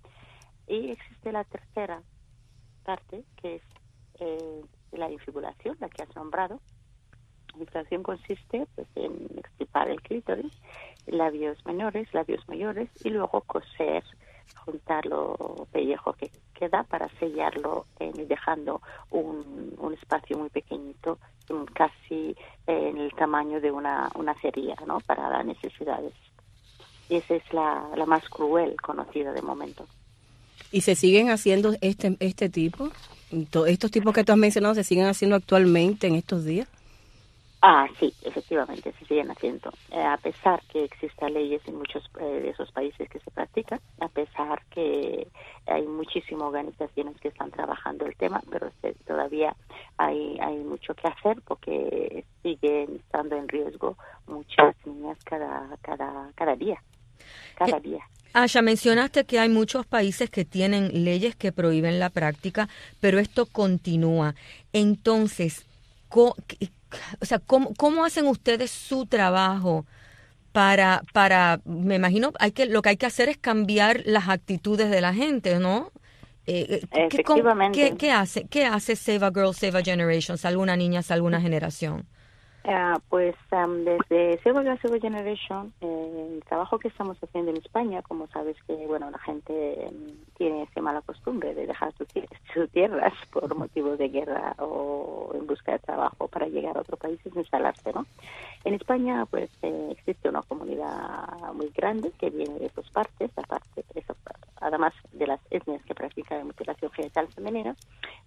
Y existe la tercera parte, que es eh, la infibulación, la que has nombrado. La infibulación consiste pues, en extirpar el clítoris, labios menores, labios mayores, y luego coser, juntar lo pellejo que queda para sellarlo, eh, dejando un, un espacio muy pequeñito, casi eh, en el tamaño de una, una cerilla, ¿no? Para las necesidades. Y esa es la, la más cruel conocida de momento. ¿Y se siguen haciendo este, este tipo? ¿Estos tipos que tú has mencionado se siguen haciendo actualmente en estos días? Ah, sí, efectivamente, se siguen haciendo. Eh, a pesar que existan leyes en muchos eh, de esos países que se practican, a pesar que hay muchísimas organizaciones que están trabajando el tema, pero se, todavía hay, hay mucho que hacer porque siguen estando en riesgo muchas niñas cada, cada, cada día, cada eh, día. Asha, mencionaste que hay muchos países que tienen leyes que prohíben la práctica, pero esto continúa. Entonces, ¿cómo, o sea, ¿cómo, cómo hacen ustedes su trabajo para, para, me imagino, hay que lo que hay que hacer es cambiar las actitudes de la gente, ¿no? Eh, Efectivamente. ¿qué, qué hace, qué hace Save a Girl, Save a Generation, Salva una niña, Salva una generación? Uh, pues um, desde Save a Girl, Save a Generation, eh, el trabajo que estamos haciendo en España, como sabes que bueno la gente um, tiene esa mala costumbre de dejar sus su tierras por motivos de guerra o en busca de trabajo para llegar a otro país y instalarse, ¿no? En España pues eh, existe una comunidad muy grande que viene de dos partes, aparte de eso, además de las etnias que practican mutilación genital femenina,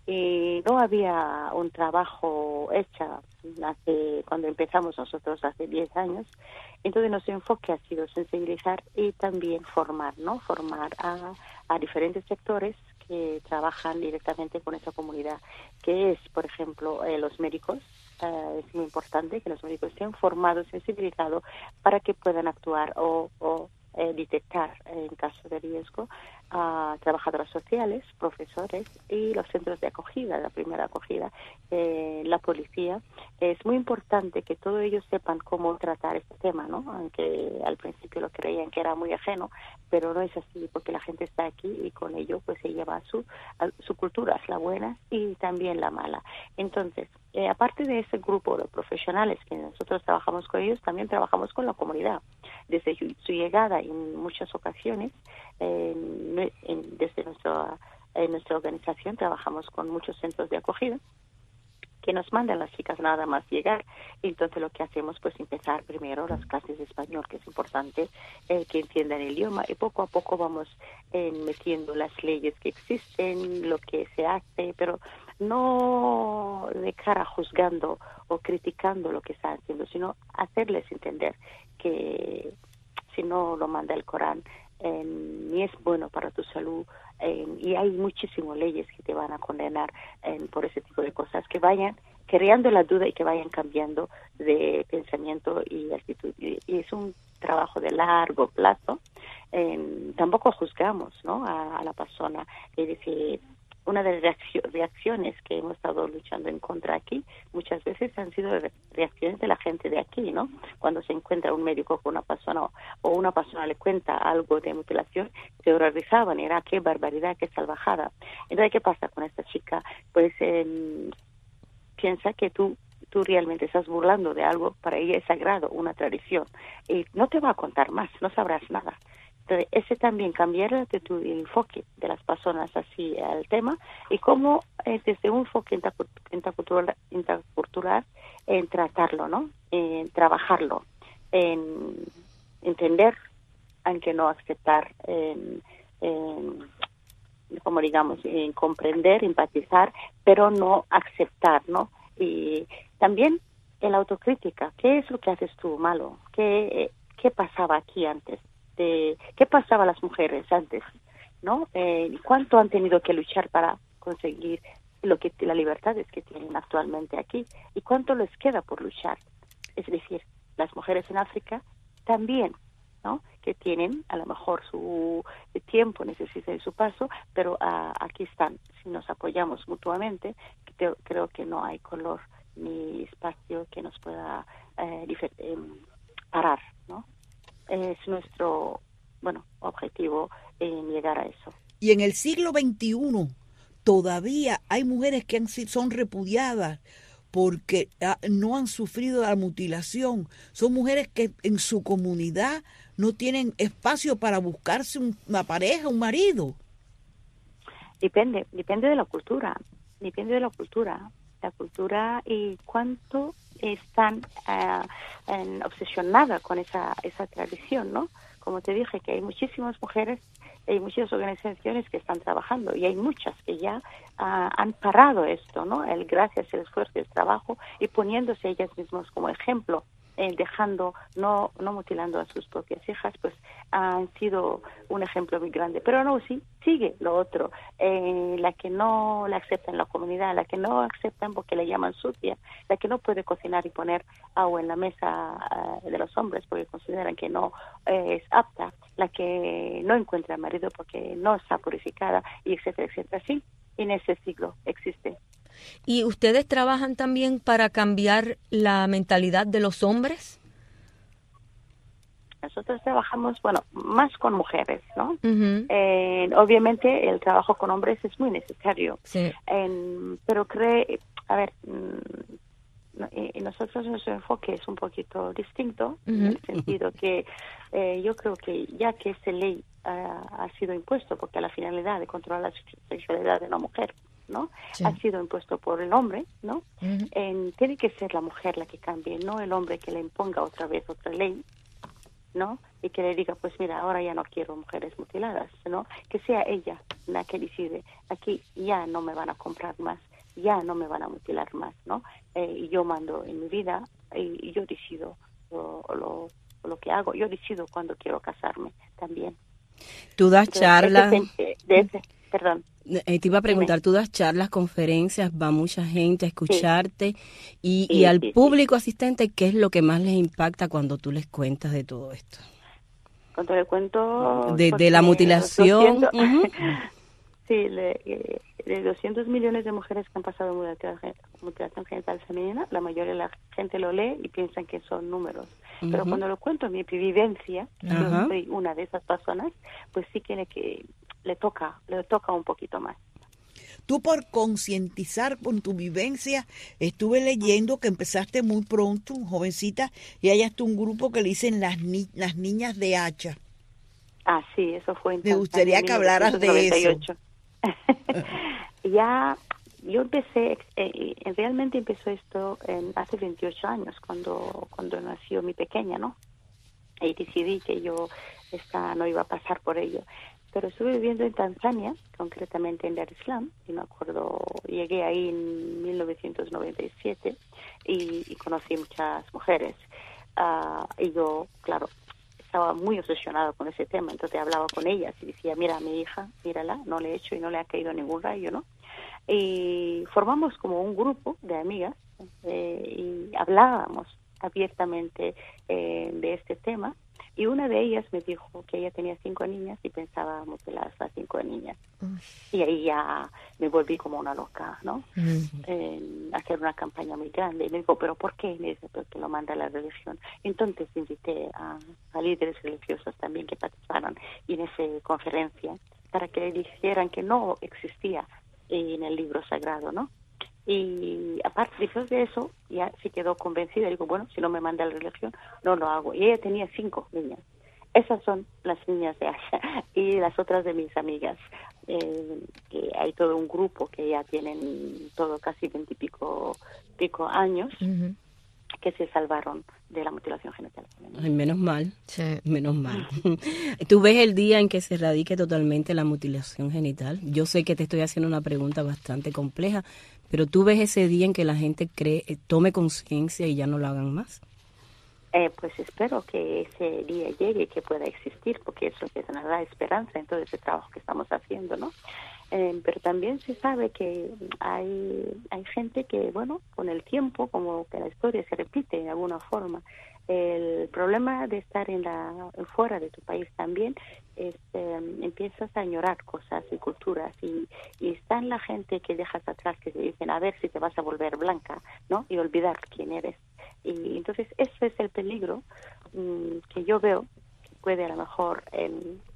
y no había un trabajo hecho hace, cuando empezamos nosotros hace diez años. Entonces nuestro enfoque ha sido sensibilizar y también formar, ¿no? Formar a, a diferentes sectores que trabajan directamente con esa comunidad, que es, por ejemplo, eh, los médicos. Uh, es muy importante que los médicos estén formados, sensibilizados, para que puedan actuar o, o eh, detectar eh, en caso de riesgo a trabajadoras sociales, profesores y los centros de acogida, la primera acogida, eh, la policía. Es muy importante que todos ellos sepan cómo tratar este tema, ¿no? Aunque al principio lo creían que era muy ajeno, pero no es así, porque la gente está aquí y con ello pues se lleva su, su cultura, la buena y también la mala. Entonces, eh, aparte de ese grupo de profesionales que nosotros trabajamos con ellos, también trabajamos con la comunidad. desde su llegada en muchas ocasiones, en, en, desde nuestra, en nuestra organización trabajamos con muchos centros de acogida que nos mandan las chicas nada más llegar. Entonces lo que hacemos pues empezar primero las clases de español, que es importante eh, que entiendan el idioma, y poco a poco vamos eh, metiendo las leyes que existen, lo que se hace, pero no de cara juzgando o criticando lo que están haciendo, sino hacerles entender que si no lo manda el Corán, eh, ni es bueno para tu salud, eh, y hay muchísimas leyes que te van a condenar eh, por ese tipo de cosas, que vayan creando la duda y que vayan cambiando de pensamiento y actitud. Y, y es un trabajo de largo plazo. Eh, tampoco juzgamos, ¿no?, a, a la persona. Es decir, una de las reacciones que hemos estado luchando en contra aquí muchas veces han sido reacciones de la gente de aquí, ¿no? Cuando se encuentra un médico con una persona o una persona le cuenta algo de mutilación, se horrorizaban, era qué barbaridad, qué salvajada. Entonces, ¿qué pasa con esta chica? Pues eh, piensa que tú tú realmente estás burlando de algo, para ella es sagrado, una tradición, y no te va a contar más, no sabrás nada. Entonces, ese también cambiar de tu el enfoque de las personas así al tema, y cómo eh, desde un enfoque intercultural, intercultural en tratarlo, ¿no?, en trabajarlo, en entender, aunque no aceptar, en, en, como digamos, en comprender, empatizar, pero no aceptar, ¿no? Y también en la autocrítica, ¿qué es lo que haces tú malo? ¿Qué, qué pasaba aquí antes? De, ¿Qué pasaba a las mujeres antes? ¿No? Eh, ¿Cuánto han tenido que luchar para conseguir lo que las libertades que tienen actualmente aquí? ¿Y cuánto les queda por luchar? Es decir, las mujeres en África también, ¿no?, que tienen a lo mejor su tiempo, necesitan su paso, pero uh, aquí están. Si nos apoyamos mutuamente, creo, creo que no hay color ni espacio que nos pueda eh, difer- eh, parar, ¿no? Es nuestro, bueno, objetivo en llegar a eso. Y en el siglo veintiuno todavía hay mujeres que han, son repudiadas porque no han sufrido la mutilación. Son mujeres que en su comunidad no tienen espacio para buscarse una pareja, un marido. Depende, depende de la cultura, depende de la cultura, la cultura y cuánto están uh, en, obsesionadas con esa esa tradición, ¿no? Como te dije, que hay muchísimas mujeres, hay muchas organizaciones que están trabajando, y hay muchas que ya uh, han parado esto, ¿no? El gracias al esfuerzo y el trabajo, y poniéndose ellas mismas como ejemplo, eh, dejando, no no mutilando a sus propias hijas, pues han sido un ejemplo muy grande. Pero no, sí, sigue lo otro, eh, la que no la aceptan en la comunidad, la que no aceptan porque le llaman sucia, la que no puede cocinar y poner agua en la mesa uh, de los hombres porque consideran que no eh, es apta, la que no encuentra marido porque no está purificada, y etcétera, etcétera. Sí, en ese siglo existe. ¿Y ustedes trabajan también para cambiar la mentalidad de los hombres? Nosotros trabajamos, bueno, más con mujeres, ¿no? Uh-huh. Eh, obviamente el trabajo con hombres es muy necesario, sí. eh, pero cree, a ver, mm, nosotros nuestro enfoque es un poquito distinto, uh-huh. en el sentido que eh, yo creo que ya que esta ley uh, ha sido impuesto, porque la finalidad de controlar la sexualidad de una mujer, ¿no?, sí. ha sido impuesto por el hombre, ¿no? Uh-huh. Eh, tiene que ser la mujer la que cambie, no el hombre que le imponga otra vez otra ley, ¿no? Y que le diga, pues mira, ahora ya no quiero mujeres mutiladas, ¿no? Que sea ella la que decide, aquí ya no me van a comprar más, ya no me van a mutilar más, ¿no? Eh, y yo mando en mi vida, y, y yo decido lo, lo, lo que hago, yo decido cuándo quiero casarme también. Tú das charlas... De ese, perdón. Eh, te iba a preguntar, Dime. Tú das charlas, conferencias, va mucha gente a escucharte, sí. y, sí, y al sí, público sí. asistente, ¿qué es lo que más les impacta cuando tú les cuentas de todo esto? Cuando le cuento... De, de la mutilación. doscientos, uh-huh. Sí, le, de doscientos millones de mujeres que han pasado mutilación, mutilación genital femenina, la mayoría de la gente lo lee y piensan que son números. Uh-huh. Pero cuando lo cuento mi vivencia, uh-huh. yo soy una de esas personas, pues sí tiene que... le toca, le toca un poquito más. Tú por concientizar por tu vivencia, estuve leyendo que empezaste muy pronto, jovencita, y hay hasta un grupo que le dicen las, ni las niñas de hacha. Ah, sí, eso fue en Me gustaría que hablaras de eso. Ya, yo empecé, eh, realmente empezó esto en, hace veintiocho años, cuando cuando nació mi pequeña, ¿no? Y decidí que yo esta, no iba a pasar por ello. Pero estuve viviendo en Tanzania, concretamente en Dar es Salaam, y me acuerdo, llegué ahí en mil novecientos noventa y siete y, y conocí muchas mujeres. Uh, y yo, claro, estaba muy obsesionada con ese tema, entonces hablaba con ellas y decía, mira, a mi hija, mírala, no le he hecho y no le ha caído ningún rayo, ¿no? Y formamos como un grupo de amigas eh, y hablábamos abiertamente eh, de este tema, y una de ellas me dijo que ella tenía cinco niñas y pensaba mutilar a cinco niñas. Uh. Y ahí ya me volví como una loca, ¿no? Uh. Eh, hacer una campaña muy grande. Y me dijo, ¿pero por qué? Me dice, porque lo manda la religión. Entonces invité a, a líderes religiosos también que participaran en esa conferencia para que dijeran que no existía en el libro sagrado, ¿no? Y aparte, después de eso, ya se quedó convencida. Digo, bueno, si no me manda la religión, no lo hago. Y ella tenía cinco niñas. Esas son las niñas de Asha. Y las otras de mis amigas. Eh, que hay todo un grupo que ya tienen todo casi veintipico pico años, uh-huh, que se salvaron de la mutilación genital. Ay, menos mal, sí. menos mal. ¿Tú ves el día en que se erradique totalmente la mutilación genital? Yo sé que te estoy haciendo una pregunta bastante compleja, pero ¿tú ves ese día en que la gente cree, tome conciencia y ya no lo hagan más? Eh, pues espero que ese día llegue y que pueda existir, porque eso es nos da esperanza en todo ese trabajo que estamos haciendo, ¿no? Eh, pero también se sabe que hay hay gente que, bueno, con el tiempo, como que la historia se repite de alguna forma. El problema de estar en la fuera de tu país también es eh, empiezas a añorar cosas y culturas, y, y está en la gente que dejas atrás, que te dicen a ver si te vas a volver blanca, ¿no? Y olvidar quién eres. Y entonces ese es el peligro mmm, que yo veo que puede a lo mejor eh,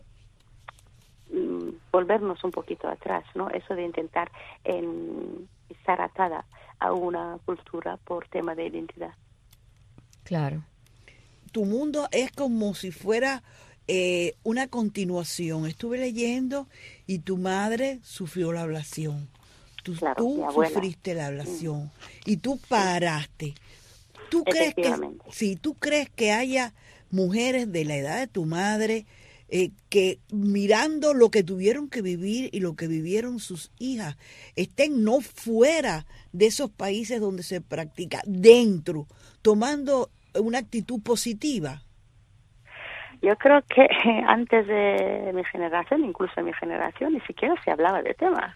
mmm, volvernos un poquito atrás, ¿no? Eso de intentar eh, estar atada a una cultura por tema de identidad. Claro. Tu mundo es como si fuera eh, una continuación. Estuve leyendo y tu madre sufrió la ablación. Tú, claro, tú sufriste la ablación mm. y tú paraste. ¿Tú crees que si tú crees que haya mujeres de la edad de tu madre eh, que mirando lo que tuvieron que vivir y lo que vivieron sus hijas estén no fuera de esos países donde se practica, dentro, tomando una actitud positiva? Yo creo que antes de mi generación, incluso de mi generación, ni siquiera se hablaba de tema.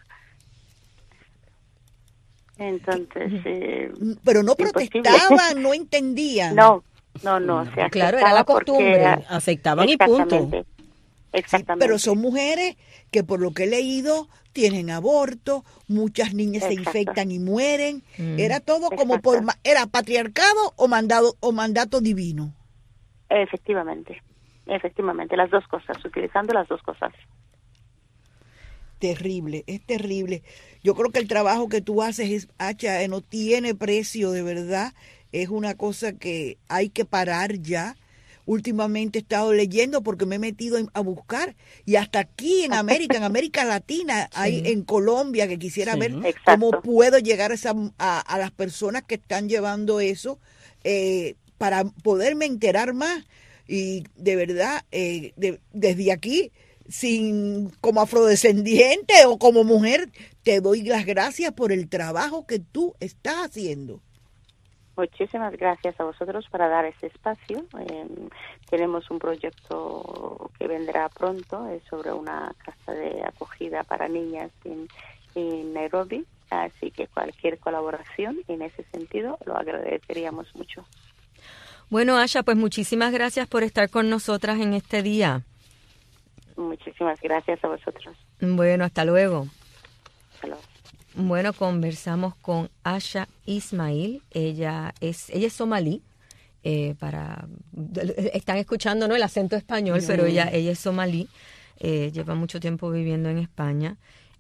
Entonces, eh, pero no protestaban, no entendían. No, no, no. O sea, claro, era la costumbre. Aceptaban y punto. Exactamente. Sí, pero son mujeres que, por lo que he leído, tienen aborto, muchas niñas Exacto. se infectan y mueren. Mm. Era todo como Exacto. por era patriarcado o mandado o mandato divino. Efectivamente, efectivamente, las dos cosas, utilizando las dos cosas. Terrible, es terrible. Yo creo que el trabajo que tú haces, es, Asha, no tiene precio, de verdad. Es una cosa que hay que parar ya. Últimamente he estado leyendo porque me he metido a buscar, y hasta aquí en América, en América Latina, sí. hay en Colombia, que quisiera sí. ver Exacto. cómo puedo llegar a, esa, a, a las personas que están llevando eso eh, para poderme enterar más. Y de verdad, eh, de, desde aquí, sin como afrodescendiente o como mujer, te doy las gracias por el trabajo que tú estás haciendo. Muchísimas gracias a vosotros para dar ese espacio. Eh, tenemos un proyecto que vendrá pronto, es sobre una casa de acogida para niñas en, en Nairobi, así que cualquier colaboración en ese sentido lo agradeceríamos mucho. Bueno, Asha, pues muchísimas gracias por estar con nosotras en este día. Muchísimas gracias a vosotros. Bueno, hasta luego. Hasta luego. Bueno, conversamos con Asha Ismail. Ella es ella es somalí. Eh, para están escuchando, ¿no?, el acento español, sí. pero ella ella es somalí. Eh, lleva mucho tiempo viviendo en España.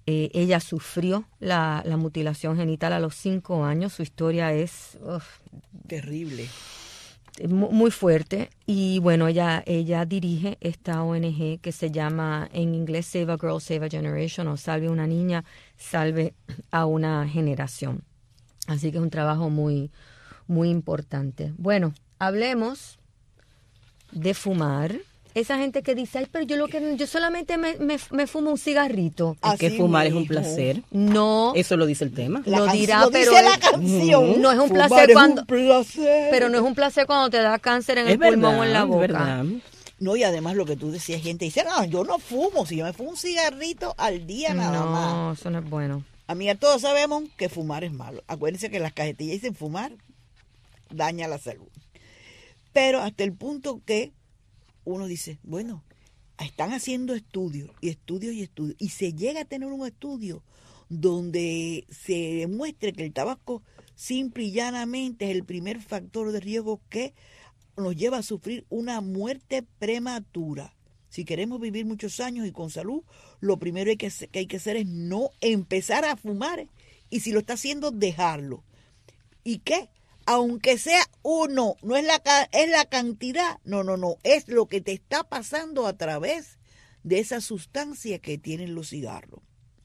Eh, ella sufrió la, la mutilación genital a los cinco años. Su historia es uf, terrible. Muy, muy fuerte. Y bueno, ella, ella dirige esta O N G que se llama en inglés Save a Girl, Save a Generation, o Salve a una niña, salve a una generación. Así que es un trabajo muy, muy importante. Bueno, hablemos de fumar. Esa gente que dice, ay, pero yo lo que yo solamente me, me, me fumo un cigarrito. Es que fumar es un placer. No. Eso lo dice el tema. Lo can- dirá, lo pero dice es, la canción. no es un Fumar placer es cuando un placer. pero no es un placer cuando te da cáncer en Es el pulmón verdad, o en la es boca. verdad. No, y además lo que tú decías, gente dice, no, yo no fumo, si yo me fumo un cigarrito al día nada no, más. No, eso no es bueno. Amiga, todos sabemos que fumar es malo. Acuérdense que las cajetillas dicen fumar daña la salud. Pero hasta el punto que uno dice, bueno, están haciendo estudios y estudios y estudios, y se llega a tener un estudio donde se demuestre que el tabaco simple y llanamente es el primer factor de riesgo que nos lleva a sufrir una muerte prematura. Si queremos vivir muchos años y con salud, lo primero que hay que hacer es no empezar a fumar, y si lo está haciendo, dejarlo. ¿Y qué? Aunque sea uno, no es la, es la cantidad, no, no, no, es lo que te está pasando a través de esa sustancia que tienen los cigarros.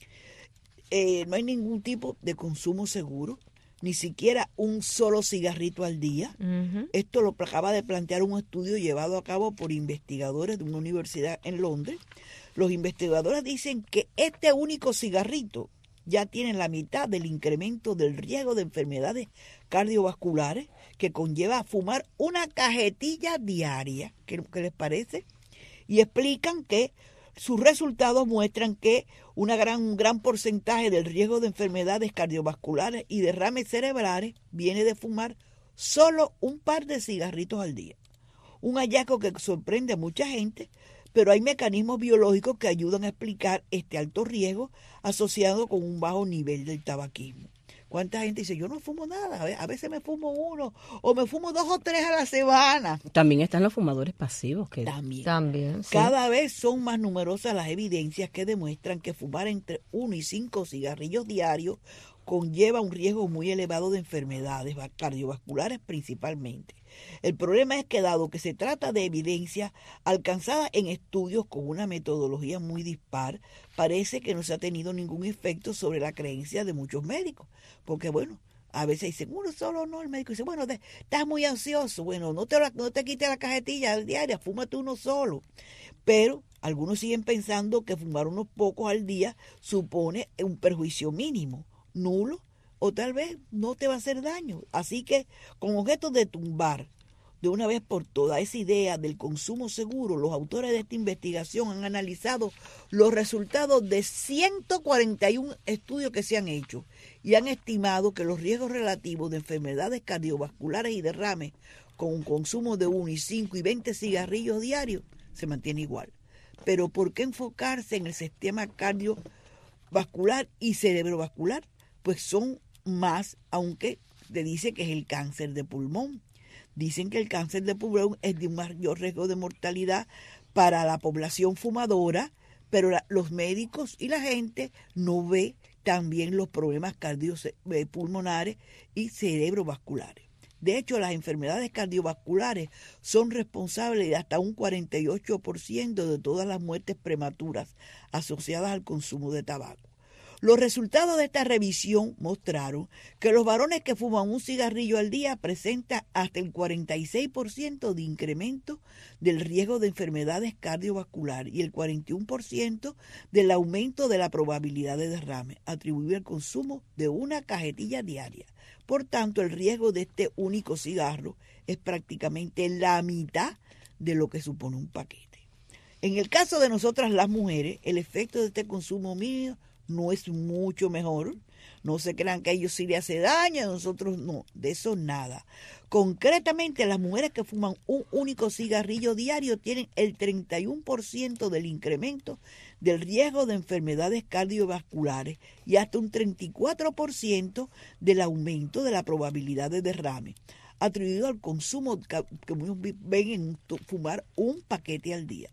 Eh, no hay ningún tipo de consumo seguro, ni siquiera un solo cigarrito al día. Uh-huh. Esto lo acaba de plantear un estudio llevado a cabo por investigadores de una universidad en Londres. Los investigadores dicen que este único cigarrito ya tiene la mitad del incremento del riesgo de enfermedades cardiovasculares que conlleva fumar una cajetilla diaria. ¿Qué, qué les parece? Y explican que sus resultados muestran que una gran, un gran porcentaje del riesgo de enfermedades cardiovasculares y derrames cerebrales viene de fumar solo un par de cigarritos al día. Un hallazgo que sorprende a mucha gente, pero hay mecanismos biológicos que ayudan a explicar este alto riesgo asociado con un bajo nivel del tabaquismo. ¿Cuánta gente dice, yo no fumo nada? A veces me fumo uno, o me fumo dos o tres a la semana. También están los fumadores pasivos. Que... También. También sí. Cada vez son más numerosas las evidencias que demuestran que fumar entre uno y cinco cigarrillos diarios conlleva un riesgo muy elevado de enfermedades cardiovasculares principalmente. El problema es que dado que se trata de evidencia alcanzada en estudios con una metodología muy dispar, parece que no se ha tenido ningún efecto sobre la creencia de muchos médicos. Porque bueno, a veces dicen, uno solo no, el médico dice, bueno, te, estás muy ansioso, bueno, no te, no te quites la cajetilla diaria, fúmate uno solo. Pero algunos siguen pensando que fumar unos pocos al día supone un perjuicio mínimo, nulo, o tal vez no te va a hacer daño. Así que, con objeto de tumbar de una vez por todas esa idea del consumo seguro, los autores de esta investigación han analizado los resultados de ciento cuarenta y uno estudios que se han hecho y han estimado que los riesgos relativos de enfermedades cardiovasculares y derrames con un consumo de uno y cinco y veinte cigarrillos diarios se mantiene igual. Pero ¿por qué enfocarse en el sistema cardiovascular y cerebrovascular? Pues son más, aunque te dice que es el cáncer de pulmón. Dicen que el cáncer de pulmón es de un mayor riesgo de mortalidad para la población fumadora, pero la, los médicos y la gente no ve también los problemas cardiopulmonares y cerebrovasculares. De hecho, las enfermedades cardiovasculares son responsables de hasta un cuarenta y ocho por ciento de todas las muertes prematuras asociadas al consumo de tabaco. Los resultados de esta revisión mostraron que los varones que fuman un cigarrillo al día presentan hasta el cuarenta y seis por ciento de incremento del riesgo de enfermedades cardiovasculares y el cuarenta y uno por ciento del aumento de la probabilidad de derrame, atribuido al consumo de una cajetilla diaria. Por tanto, el riesgo de este único cigarro es prácticamente la mitad de lo que supone un paquete. En el caso de nosotras las mujeres, el efecto de este consumo mínimo no es mucho mejor. No se crean que a ellos sí le hace daño, a nosotros no, de eso nada. Concretamente, las mujeres que fuman un único cigarrillo diario tienen el treinta y uno por ciento del incremento del riesgo de enfermedades cardiovasculares y hasta un treinta y cuatro por ciento del aumento de la probabilidad de derrame, atribuido al consumo que muchos ven en fumar un paquete al día.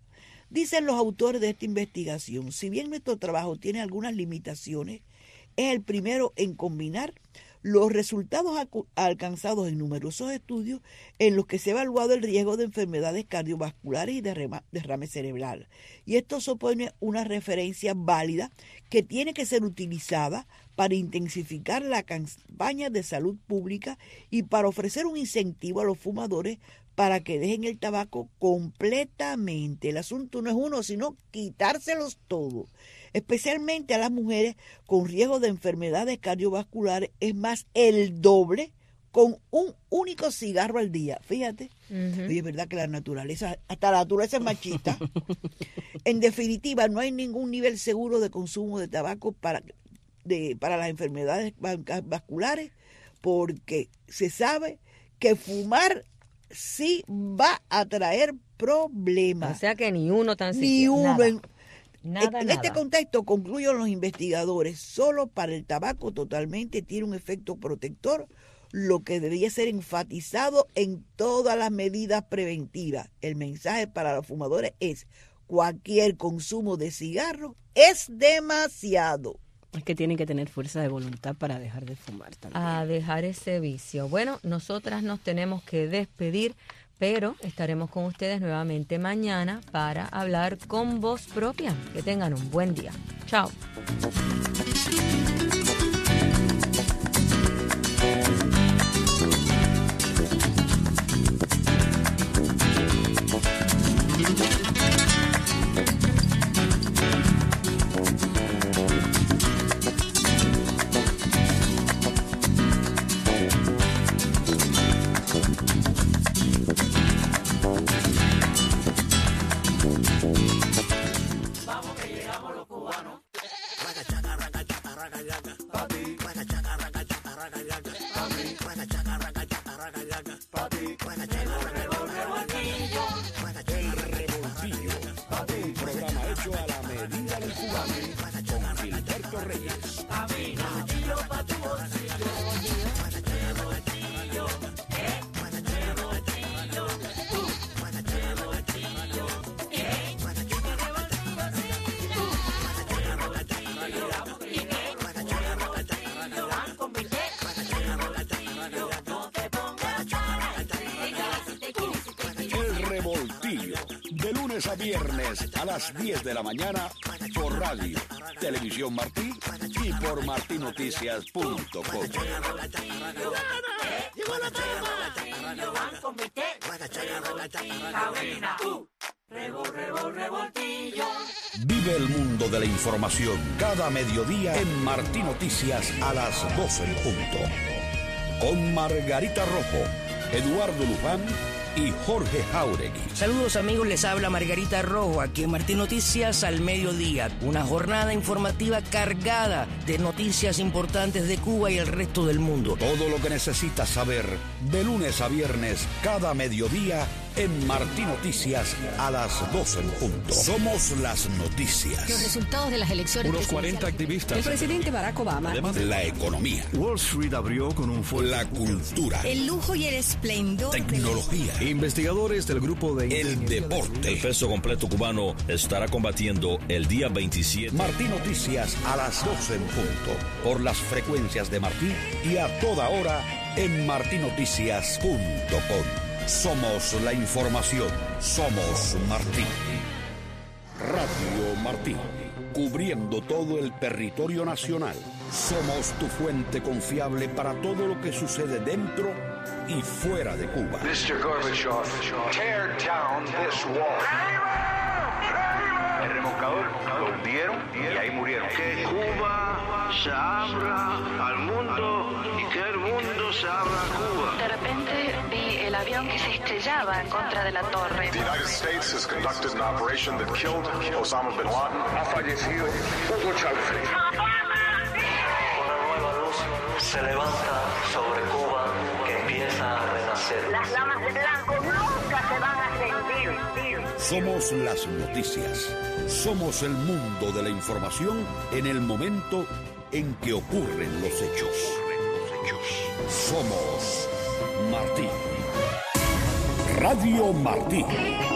Dicen los autores de esta investigación, si bien nuestro trabajo tiene algunas limitaciones, es el primero en combinar los resultados alcanzados en numerosos estudios en los que se ha evaluado el riesgo de enfermedades cardiovasculares y de derrame cerebral. Y esto supone una referencia válida que tiene que ser utilizada para intensificar la campaña de salud pública y para ofrecer un incentivo a los fumadores para que dejen el tabaco completamente. El asunto no es uno, sino quitárselos todos. Especialmente a las mujeres con riesgo de enfermedades cardiovasculares, es más el doble con un único cigarro al día. Fíjate, uh-huh. Oye, es verdad que la naturaleza, hasta la naturaleza es machista. En definitiva, no hay ningún nivel seguro de consumo de tabaco para, de, para las enfermedades vasculares, porque se sabe que fumar sí va a traer problemas. O sea que ni uno tan siquiera. Ni uno. Nada. En, Nada, en nada. este contexto, concluyen los investigadores, solo para el tabaco totalmente tiene un efecto protector, lo que debería ser enfatizado en todas las medidas preventivas. El mensaje para los fumadores es: cualquier consumo de cigarro es demasiado. Es que tienen que tener fuerza de voluntad para dejar de fumar también. A dejar ese vicio. Bueno, nosotras nos tenemos que despedir, pero estaremos con ustedes nuevamente mañana para hablar con voz propia. Que tengan un buen día. Chao. A viernes a las diez de la mañana por radio, Televisión Martí y por martí noticias punto com. Vive el mundo de la información cada mediodía en Martí Noticias a las doce en punto. Con Margarita Rojo, Eduardo Luján y Jorge Jauregui. Saludos amigos, les habla Margarita Rojo aquí en Martí Noticias al mediodía. Una jornada informativa cargada de noticias importantes de Cuba y el resto del mundo. Todo lo que necesitas saber de lunes a viernes cada mediodía en Martí Noticias a las doce en punto. Somos las noticias. Los resultados de las elecciones. Unos cuarenta activistas. El presidente Barack Obama. Además, la economía. Wall Street abrió con un fuerte. La cultura. El lujo y el esplendor. Tecnología. Investigadores del grupo de... El deporte. El peso completo cubano estará combatiendo el día veintisiete. Martí Noticias a las doce en punto. Por las frecuencias de Martí y a toda hora en martí noticias punto com. Somos la información. Somos Martí. Radio Martí. Cubriendo todo el territorio nacional. Somos tu fuente confiable para todo lo que sucede dentro y fuera de Cuba. mister Gorbachev, tear down this wall. El remolcador lo hundieron y ahí murieron. Que Cuba se abra al mundo y que el mundo se abra a Cuba. De repente vi el avión que se estrellaba en contra de la torre. The United States has conducted an operation that killed Osama bin Laden. Ha fallecido Hugo Chávez. Una nueva luz se levanta sobre Cuba que empieza a renacer. Las damas de blanco nunca se van a rendir. Somos las noticias. Somos el mundo de la información en el momento en que ocurren los hechos. Somos Martí. Radio Martí.